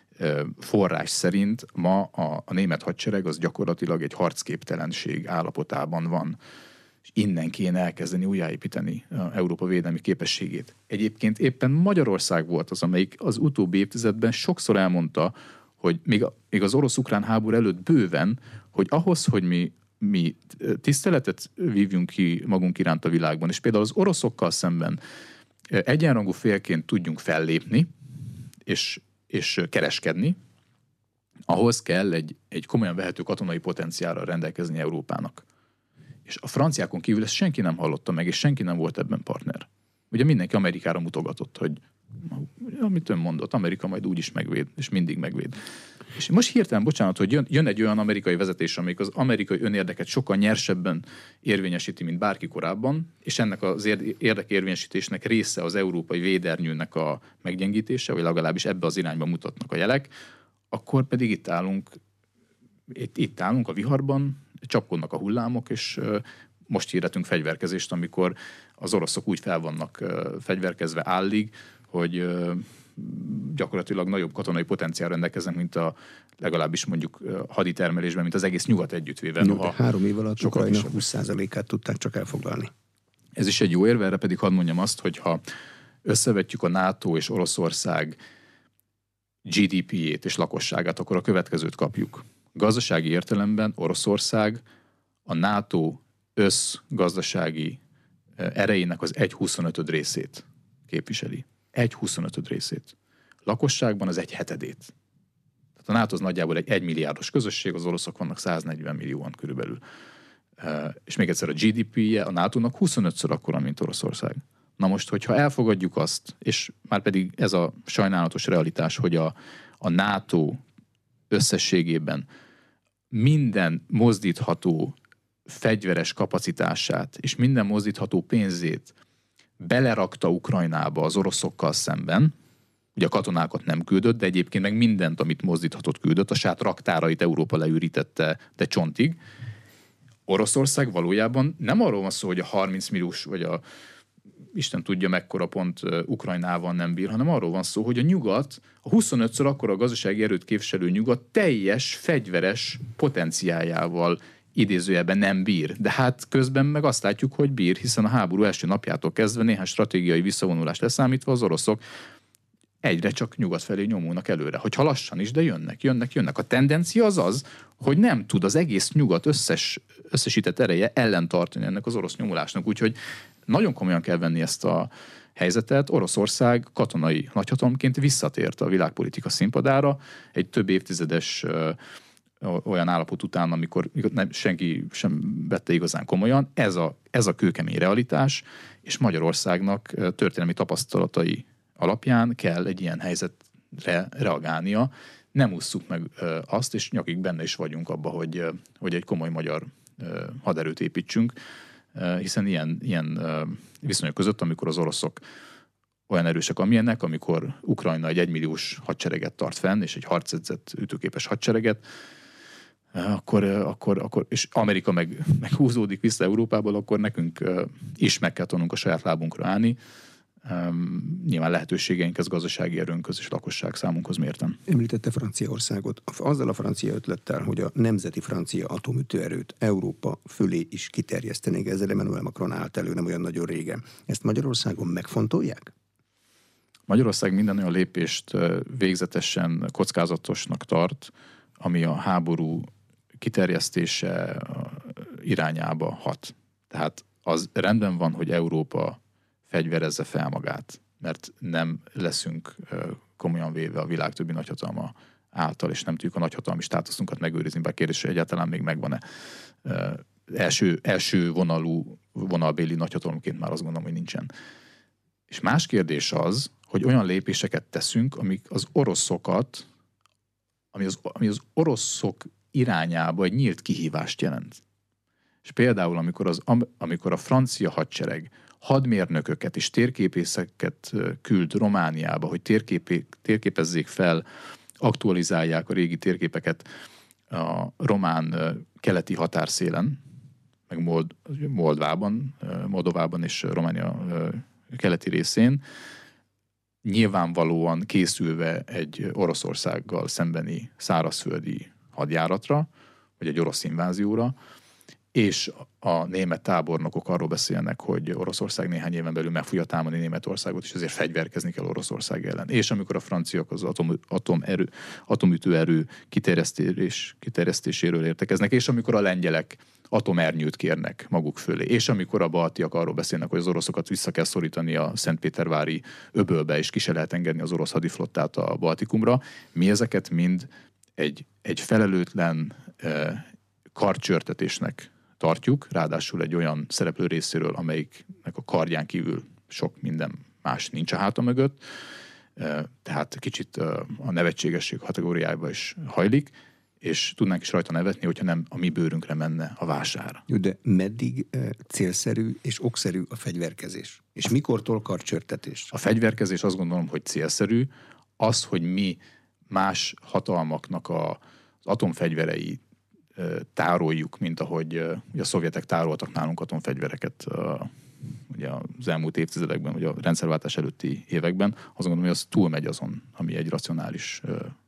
forrás szerint ma a, a német hadsereg az gyakorlatilag egy harcképtelenség állapotában van. És innen kéne elkezdeni újjáépíteni Európa védelmi képességét. Egyébként éppen Magyarország volt az, amelyik az utóbbi évtizedben sokszor elmondta, hogy még, a, még az orosz-ukrán háború előtt bőven, hogy ahhoz, hogy mi, mi tiszteletet vívjunk ki magunk iránt a világban, és például az oroszokkal szemben egyenrangú félként tudjunk fellépni, és, és kereskedni, ahhoz kell egy, egy komolyan vehető katonai potenciálra rendelkezni Európának. És a franciákon kívül ezt senki nem hallotta meg, és senki nem volt ebben partner. Ugye mindenki Amerikára mutogatott, hogy amit ön mondott, Amerika majd úgyis megvéd, és mindig megvéd. És most hirtelen, bocsánat, hogy jön, jön egy olyan amerikai vezetés, amelyik az amerikai önérdeket sokkal nyersebben érvényesíti, mint bárki korábban, és ennek az érdekérvényesítésnek része az európai védernyőnek a meggyengítése, vagy legalábbis ebbe az irányba mutatnak a jelek, akkor pedig itt állunk, itt, itt állunk a viharban, csapkodnak a hullámok, és most hirdetünk fegyverkezést, amikor az oroszok úgy fel vannak fegyverkezve állig, hogy gyakorlatilag nagyobb katonai potenciál rendelkeznek, mint a legalábbis mondjuk haditermelésben, mint az egész nyugat együttvéve. No, de három év alatt Ukrajna húsz százalékát tudták csak elfoglalni. Ez is egy jó érve, erre pedig hadd mondjam azt, hogy ha összevetjük a NATO és Oroszország gé dé pé-jét és lakosságát, akkor a következőt kapjuk. Gazdasági értelemben Oroszország a NATO összgazdasági erejének az egy huszonötöd részét képviseli. egy huszonötöd részét. Lakosságban az egy hetedét. Tehát a NATO az nagyjából egy egymilliárdos közösség, az oroszok vannak száznegyven millióan körülbelül. És még egyszer a gé dé pé-je a nátónak huszonötször akkora, mint Oroszország. Na most, hogyha elfogadjuk azt, és már pedig ez a sajnálatos realitás, hogy a, a NATO összességében minden mozdítható fegyveres kapacitását és minden mozdítható pénzét belerakta Ukrajnába az oroszokkal szemben, ugye a katonákat nem küldött, de egyébként meg mindent, amit mozdíthatott, küldött, a saját raktárait Európa leürítette, de csontig. Oroszország valójában nem arról van szó, hogy a harminc milliós, vagy a Isten tudja mekkora pont Ukrajnával nem bír, hanem arról van szó, hogy a nyugat, a huszonötször akkora a gazdasági erőt képviselő nyugat teljes fegyveres potenciáljával idézőjelben nem bír. De hát közben meg azt látjuk, hogy bír, hiszen a háború első napjától kezdve néhány stratégiai visszavonulást leszámítva az oroszok egyre csak nyugat felé nyomulnak előre. Hogyha lassan is, de jönnek, jönnek, jönnek. A tendencia az az, hogy nem tud az egész nyugat összes, összesített ereje ellen tartani ennek az orosz nyomulásnak. Úgyhogy nagyon komolyan kell venni ezt a helyzetet. Oroszország katonai nagyhatalomként visszatért a világpolitika színpadára egy több évtizedes ö, olyan állapot után, amikor nem, senki sem vette igazán komolyan. Ez a, ez a kőkemény realitás, és Magyarországnak történelmi tapasztalatai alapján kell egy ilyen helyzetre reagálnia. Nem ússzuk meg azt, és nyakig benne is vagyunk abba, hogy, hogy egy komoly magyar haderőt építsünk, hiszen ilyen, ilyen viszonyok között, amikor az oroszok olyan erősek, amilyenek, amikor Ukrajna egy egymilliós hadsereget tart fenn, és egy harcedzett, ütőképes hadsereget, akkor, akkor, akkor és Amerika meg, meg húzódik vissza Európából, akkor nekünk is meg kell tudnunk a saját lábunkra állni, Um, nyilván lehetőségeink, ez gazdasági erőnkhöz és lakosság számunkhoz mérten. Említette Franciaországot. Azzal a francia ötlettel, hogy a nemzeti francia atomütőerőt Európa fölé is kiterjesztenék, ezzel Emmanuel Macron állt elő nem olyan nagyon régen. Ezt Magyarországon megfontolják? Magyarország minden olyan lépést végzetesen kockázatosnak tart, ami a háború kiterjesztése irányába hat. Tehát az rendben van, hogy Európa fegyverezze fel magát, mert nem leszünk komolyan véve a világ többi nagyhatalma által, és nem tudjuk a nagyhatalmi státuszunkat megőrizni, bár kérdés, hogy egyáltalán még megvan-e. Első, első vonalú, vonalbéli nagyhatalomként már azt gondolom, hogy nincsen. És más kérdés az, hogy olyan lépéseket teszünk, amik az oroszokat, ami az, ami az oroszok irányába egy nyílt kihívást jelent. És például, amikor, az, amikor a francia hadsereg hadmérnököket és térképészeket küld Romániába, hogy térképé, térképezzék fel, aktualizálják a régi térképeket a román keleti határszélen, meg Mold, Moldvában, Moldovában és Románia keleti részén, nyilvánvalóan készülve egy Oroszországgal szembeni szárazföldi hadjáratra, vagy egy orosz invázióra, és a német tábornokok arról beszélnek, hogy Oroszország néhány éven belül meg fogja támadni Németországot, és ezért fegyverkezni kell Oroszország ellen. És amikor a franciák az atom, atomerő, atomütőerő kiterjesztés, kiterjesztéséről értekeznek, és amikor a lengyelek atomernyőt kérnek maguk fölé, és amikor a baltiak arról beszélnek, hogy az oroszokat vissza kell szorítani a Szentpétervári öbölbe, és ki se lehet engedni az orosz hadiflottát a Baltikumra, mi ezeket mind egy, egy felelőtlen eh, karcsörtetésnek tartjuk, ráadásul egy olyan szereplő részéről, amelyiknek a kardján kívül sok minden más nincs a háta mögött, tehát kicsit a nevetségesség kategóriájába is hajlik, és tudnánk is rajta nevetni, hogyha nem a mi bőrünkre menne a vásár. Jó, de meddig célszerű és okszerű a fegyverkezés? És mikortól karcsörtetés? A fegyverkezés azt gondolom, hogy célszerű. Az, hogy mi más hatalmaknak a, az atomfegyverei tároljuk, mint ahogy ugye a szovjetek tároltak nálunk atomfegyvereket ugye az elmúlt évtizedekben, vagy a rendszerváltás előtti években, azt gondolom, hogy az túlmegy azon, ami egy racionális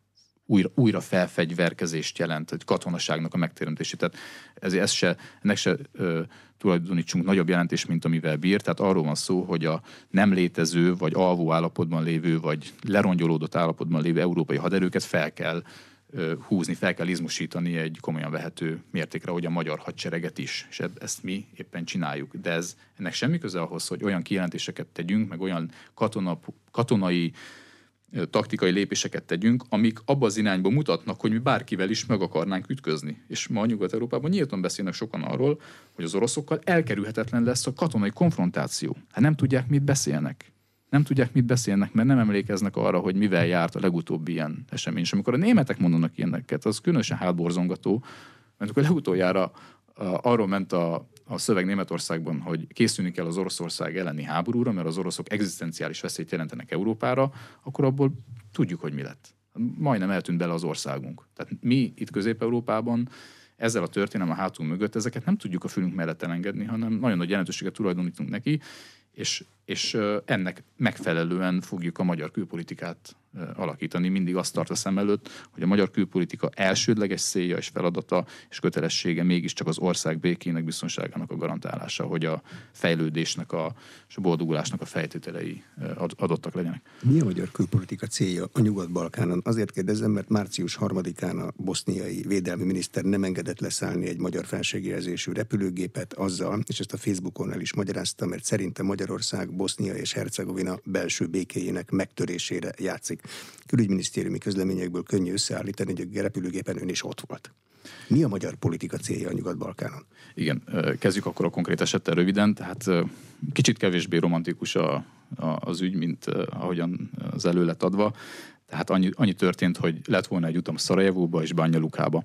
újra, újra felfegyverkezést jelent, egy katonaságnak a megteremtését. Tehát ezért ez se, ennek se ö, tulajdonítsunk nagyobb jelentést, mint amivel bír. Tehát arról van szó, hogy a nem létező, vagy alvó állapotban lévő, vagy lerongyolódott állapotban lévő európai haderőket fel kell húzni, fel kell izmosítani egy komolyan vehető mértékre, hogy a magyar hadsereget is, és ezt mi éppen csináljuk. De ez, ennek semmi köze ahhoz, hogy olyan kijelentéseket tegyünk, meg olyan katona, katonai, taktikai lépéseket tegyünk, amik abba az irányba mutatnak, hogy mi bárkivel is meg akarnánk ütközni. És ma Nyugat-Európában nyíltan beszélnek sokan arról, hogy az oroszokkal elkerülhetetlen lesz a katonai konfrontáció. Hát nem tudják, mit beszélnek. Nem tudják, mit beszélnek, mert nem emlékeznek arra, hogy mivel járt a legutóbbi ilyen esemény. És amikor a németek mondanak ilyeneket, az különösen hátborzongató, mert akkor legutoljára arról ment a, a szöveg Németországban, hogy készülni kell az Oroszország elleni háborúra, mert az oroszok egzisztenciális veszélyt jelentenek Európára, akkor abból tudjuk, hogy mi lett. Majdnem eltűnt bele az országunk. Tehát mi itt Közép-Európában ezzel a történelem a hátunk mögött ezeket nem tudjuk a fülünk mellett elengedni, hanem nagyon nagy jelentőséget tulajdonítunk neki, és, és ennek megfelelően fogjuk a magyar külpolitikát alakítani. Mindig azt tart a szem előtt, hogy a magyar külpolitika elsődleges célja és feladata és kötelessége mégiscsak az ország békének, biztonságának a garantálása, hogy a fejlődésnek a, és a boldogulásnak a feltételei adottak legyenek. Mi a magyar külpolitika célja a Nyugat-Balkánon? Azért kérdezem, mert március harmadikán a boszniai védelmi miniszter nem engedett leszállni egy magyar felségjelzésű repülőgépet azzal, és ezt a Facebookon el is magyarázta, mert szerintem Magyarország, Bosznia és Hercegovina belső békéjének megtörésére játszik. Külügyminisztériumi közleményekből könnyű összeállítani, hogy a repülőgépen ön is ott volt. Mi a magyar politika célja a Nyugat-Balkánon? Igen, kezdjük akkor a konkrét esettel röviden. Tehát kicsit kevésbé romantikus a, a, az ügy, mint ahogyan az elő lett adva. Tehát annyi, annyi történt, hogy lett volna egy utam Szarajevóba és Banja Lukába,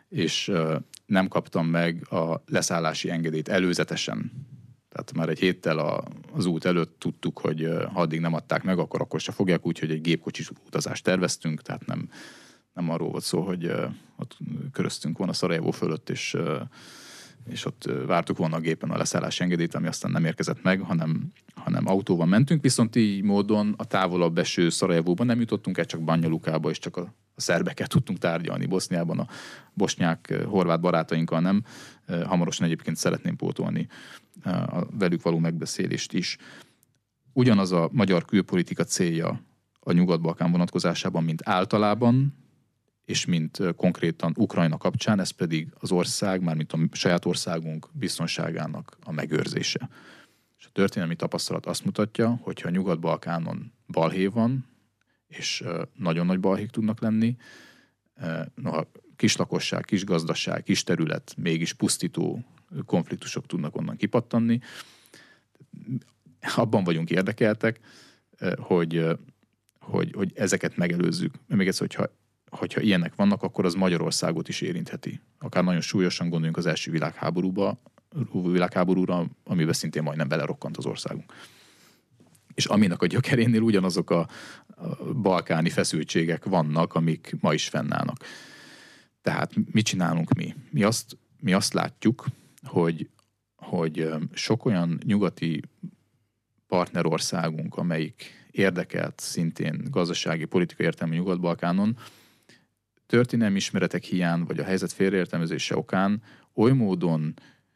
és nem kaptam meg a leszállási engedélyt előzetesen. Tehát már egy héttel a, az út előtt tudtuk, hogy ha addig nem adták meg, akkor akkor se fogják, úgyhogy egy gépkocsis utazást terveztünk, tehát nem, nem arról volt szó, hogy ott köröztünk volna Szarajevó fölött, és és ott vártuk volna a gépen a leszállási engedélyt, ami aztán nem érkezett meg, hanem, hanem autóval mentünk, viszont így módon a távolabb eső Szarajevóban nem jutottunk el, csak Banja Lukába, és csak a, a szerbeket tudtunk tárgyalni Boszniában, a bosnyák, horvát barátainkkal nem. Hamarosan egyébként szeretném pótolni a velük való megbeszélést is. Ugyanaz a magyar külpolitika célja a Nyugat-Balkán vonatkozásában, mint általában, és mint konkrétan Ukrajna kapcsán, ez pedig az ország, mármint a saját országunk biztonságának a megőrzése. És a történelmi tapasztalat azt mutatja, hogyha a Nyugat-Balkánon balhé van, és nagyon nagy balhék tudnak lenni, noha kis lakosság, kis gazdaság, kis terület, mégis pusztító konfliktusok tudnak onnan kipattanni. Abban vagyunk érdekeltek, hogy, hogy, hogy ezeket megelőzzük. Még egyszer, hogyha hogyha ilyenek vannak, akkor az Magyarországot is érintheti. Akár nagyon súlyosan gondoljunk az első világháborúba, világháborúra, amiben szintén majdnem belerokkant az országunk. És aminek a gyökerénél ugyanazok a, a balkáni feszültségek vannak, amik ma is fennállnak. Tehát mit csinálunk mi? Mi azt, mi azt látjuk, hogy, hogy sok olyan nyugati partnerországunk, amelyik érdekelt szintén gazdasági, politikai értelmű Nyugat-Balkánon, történelmi ismeretek hiány, vagy a helyzet félreértelmezése okán oly módon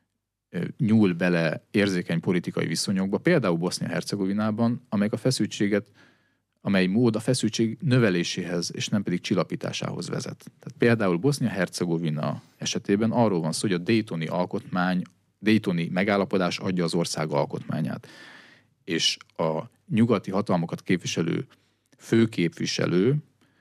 nyúl bele érzékeny politikai viszonyokba, például Bosznia-Hercegovinában, amelyek a feszültséget, amely mód a feszültség növeléséhez, és nem pedig csillapításához vezet. Tehát például Bosznia-Hercegovina esetében arról van szó, hogy a Daytoni alkotmány, Daytoni megállapodás adja az ország alkotmányát. És a nyugati hatalmakat képviselő főképviselő,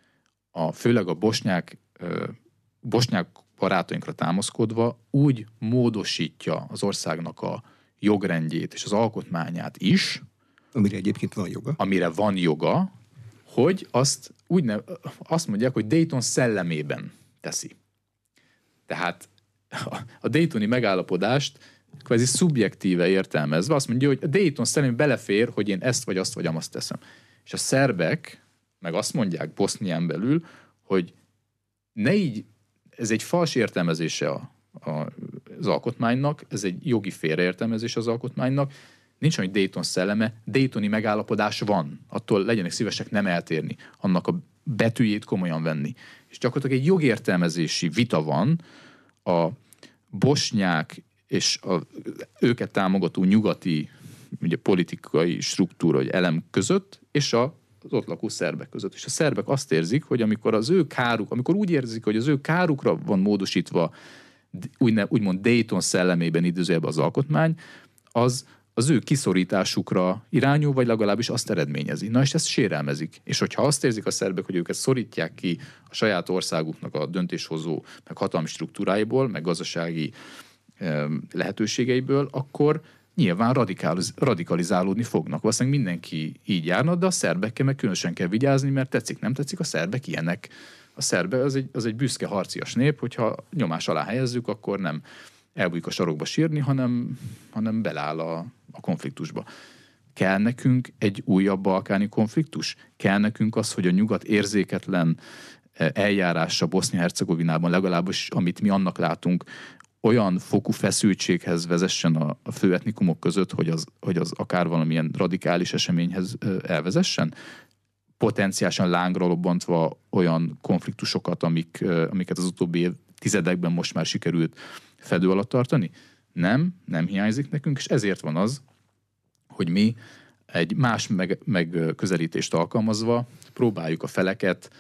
a, főleg a bosnyák, bosnyák barátainkra támaszkodva úgy módosítja az országnak a jogrendjét és az alkotmányát is, amire egyébként van joga, amire van joga, hogy azt, úgy ne, azt mondják, hogy Dayton szellemében teszi. Tehát a Daytoni megállapodást kvázi szubjektíve értelmezve azt mondja, hogy a Dayton szellemében belefér, hogy én ezt vagy azt vagy amazt teszem. És a szerbek meg azt mondják Bosznián belül, hogy ne így, ez egy fals értelmezése a, a, az alkotmánynak, ez egy jogi félreértelmezés az alkotmánynak, nincs olyan, hogy Dayton szelleme, Daytoni megállapodás van, attól legyenek szívesek nem eltérni, annak a betűjét komolyan venni. És gyakorlatilag egy jogértelmezési vita van a bosnyák és a, őket támogató nyugati ugye, politikai struktúra vagy elem között, és a az ott lakó szerbek között. És a szerbek azt érzik, hogy amikor az ő káruk, amikor úgy érzik, hogy az ő kárukra van módosítva úgy, úgymond Dayton szellemében idézőjelben az alkotmány, az az ő kiszorításukra irányul, vagy legalábbis azt eredményezi. Na és ezt sérelmezik. És hogyha azt érzik a szerbek, hogy őket szorítják ki a saját országuknak a döntéshozó, meg hatalmi struktúráiból, meg gazdasági eh, lehetőségeiből, akkor nyilván radikaliz- radikalizálódni fognak. Valószínűleg mindenki így járna, de a szerbekkel meg különösen kell vigyázni, mert tetszik, nem tetszik, a szerbek ilyenek. A szerbe az egy, az egy büszke harcias nép, hogyha nyomás alá helyezzük, akkor nem elbújik a sarokba sírni, hanem, hanem beleáll a, a konfliktusba. Kell nekünk egy újabb balkáni konfliktus? Kell nekünk az, hogy a nyugat érzéketlen eljárása Bosznia-Hercegovinában, legalábbis amit mi annak látunk, olyan fokú feszültséghez vezessen a, a fő etnikumok között, hogy az, hogy az akár valamilyen radikális eseményhez elvezessen? Potenciálisan lángra lobbantva olyan konfliktusokat, amik, amiket az utóbbi tizedekben most már sikerült fedő alatt tartani? Nem, nem hiányzik nekünk, és ezért van az, hogy mi egy más meg, megközelítést alkalmazva próbáljuk a feleket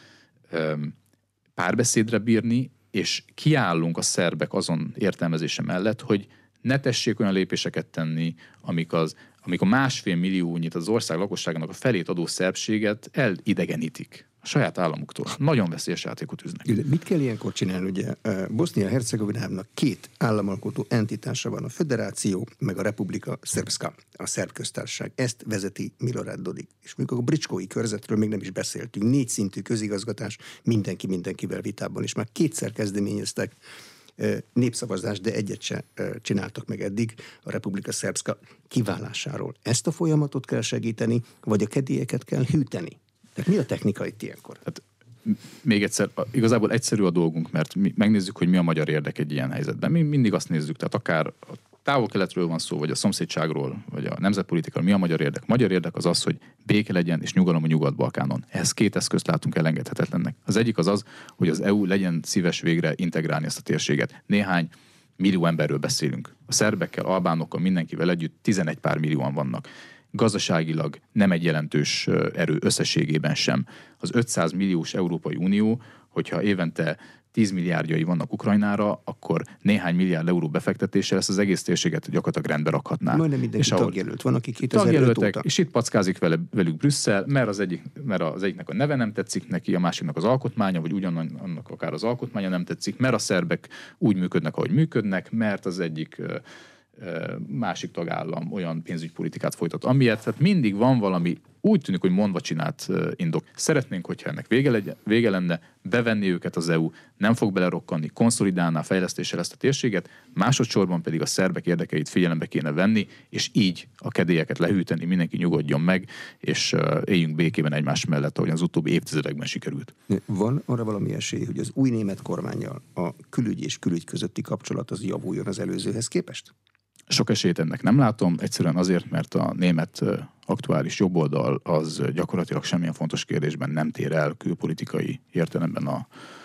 párbeszédre bírni, és kiállunk a szerbek azon értelmezése mellett, hogy ne tessék olyan lépéseket tenni, amik, az, amik a másfél milliónyit az ország lakosságának a felét adó szerbséget elidegenítik a saját államuktól. Nagyon veszélyes játékot üznek. Mit kell ilyenkor csinálni? Ugye Bosznia-Hercegovinának két államalkotó entitása van, a Föderáció, meg a Republika Srpska, a szerb köztársaság. Ezt vezeti Milorad Dodik. És mondjuk a bricskói körzetről még nem is beszéltünk. Négy szintű közigazgatás, mindenki mindenkivel vitában, és már kétszer kezdeményeztek népszavazást, de egyet se csináltak meg eddig a Republika Srpska kiválásáról. Ezt a folyamatot kell segíteni, vagy a kedélyeket kell hűteni? Tehát mi a technika itt ilyenkor? Hát még egyszer, igazából egyszerű a dolgunk, mert mi megnézzük, hogy mi a magyar érdek egy ilyen helyzetben. Mi mindig azt nézzük, tehát akár a távol-keletről van szó, vagy a szomszédságról, vagy a nemzetpolitikáról, mi a magyar érdek? Magyar érdek az az, hogy béke legyen és nyugalom a Nyugat-Balkánon. Ehhez két eszközt látunk elengedhetetlennek. Az egyik az az, hogy az é u legyen szíves végre integrálni ezt a térséget. Néhány millió emberről beszélünk. A szerbekkel, albánokkal, mindenkivel együtt tizenegy pár millióan vannak. Gazdaságilag nem egy jelentős erő összességében sem. Az ötszáz milliós Európai Unió, hogyha évente tíz milliárdjai vannak Ukrajnára, akkor néhány milliárd euró befektetéssel ezt az egész térséget gyakorlatilag rendbe rakhatná. Majdnem mindenki és tagjelölt van, akik kétezer-öt óta. És itt packázik vele, velük Brüsszel, mert az, egyik, mert az egyiknek a neve nem tetszik neki, a másiknak az alkotmánya, vagy ugyanannak akár az alkotmánya nem tetszik, mert a szerbek úgy működnek, ahogy működnek, mert az egyik másik tagállam olyan pénzügypolitikát folytat, amilyet, tehát mindig van valami, úgy tűnik, hogy mondva csinált indok. Szeretnénk, hogyha ennek vége, legyen, vége lenne, bevenni őket az é u, nem fog belerokkanni, konszolidálná fejlesztéssel ezt a térséget, másodszorban pedig a szerbek érdekeit figyelembe kéne venni, és így a kedélyeket lehűteni, mindenki nyugodjon meg, és éljünk békében egymás mellett, ahogy az utóbbi évtizedekben sikerült. Van arra valami esély, hogy az új német kormánnyal a külügy és külügy közötti kapcsolat az javuljon az előzőhez képest? Sok esélyt ennek nem látom, egyszerűen azért, mert a német aktuális jobboldal az gyakorlatilag semmilyen fontos kérdésben nem tér el külpolitikai értelemben a,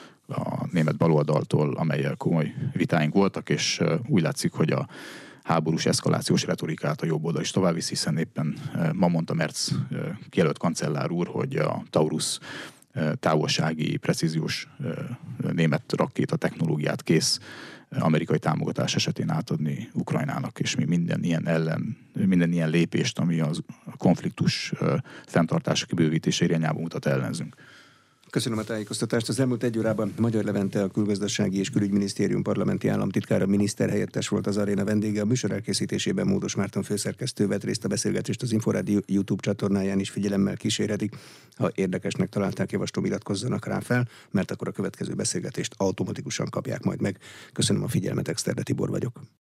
a német baloldaltól, amellyel komoly vitáink voltak, és úgy látszik, hogy a háborús eszkalációs retorikát a jobboldal is tovább visz, hiszen éppen ma mondta Merz kijelölt kancellár úr, hogy a Taurus távolsági, precíziós német rakéta technológiát kész amerikai támogatás esetén átadni Ukrajnának, és mi minden ilyen ellen, minden ilyen lépést, ami az a konfliktus fenntartása kibővítése irányába mutat, ellenzünk. Köszönöm a tájékoztatást. Az elmúlt egy órában Magyar Levente, a Külgazdasági és Külügyminisztérium parlamenti államtitkára, miniszterhelyettes volt az aréna vendége. A műsor elkészítésében Módos Márton főszerkesztő vett részt, a beszélgetést az Inforádió YouTube csatornáján is figyelemmel kísérhetik. Ha érdekesnek találták, javaslom, iratkozzanak rá fel, mert akkor a következő beszélgetést automatikusan kapják majd meg. Köszönöm a figyelmet, Exterde Tibor vagyok.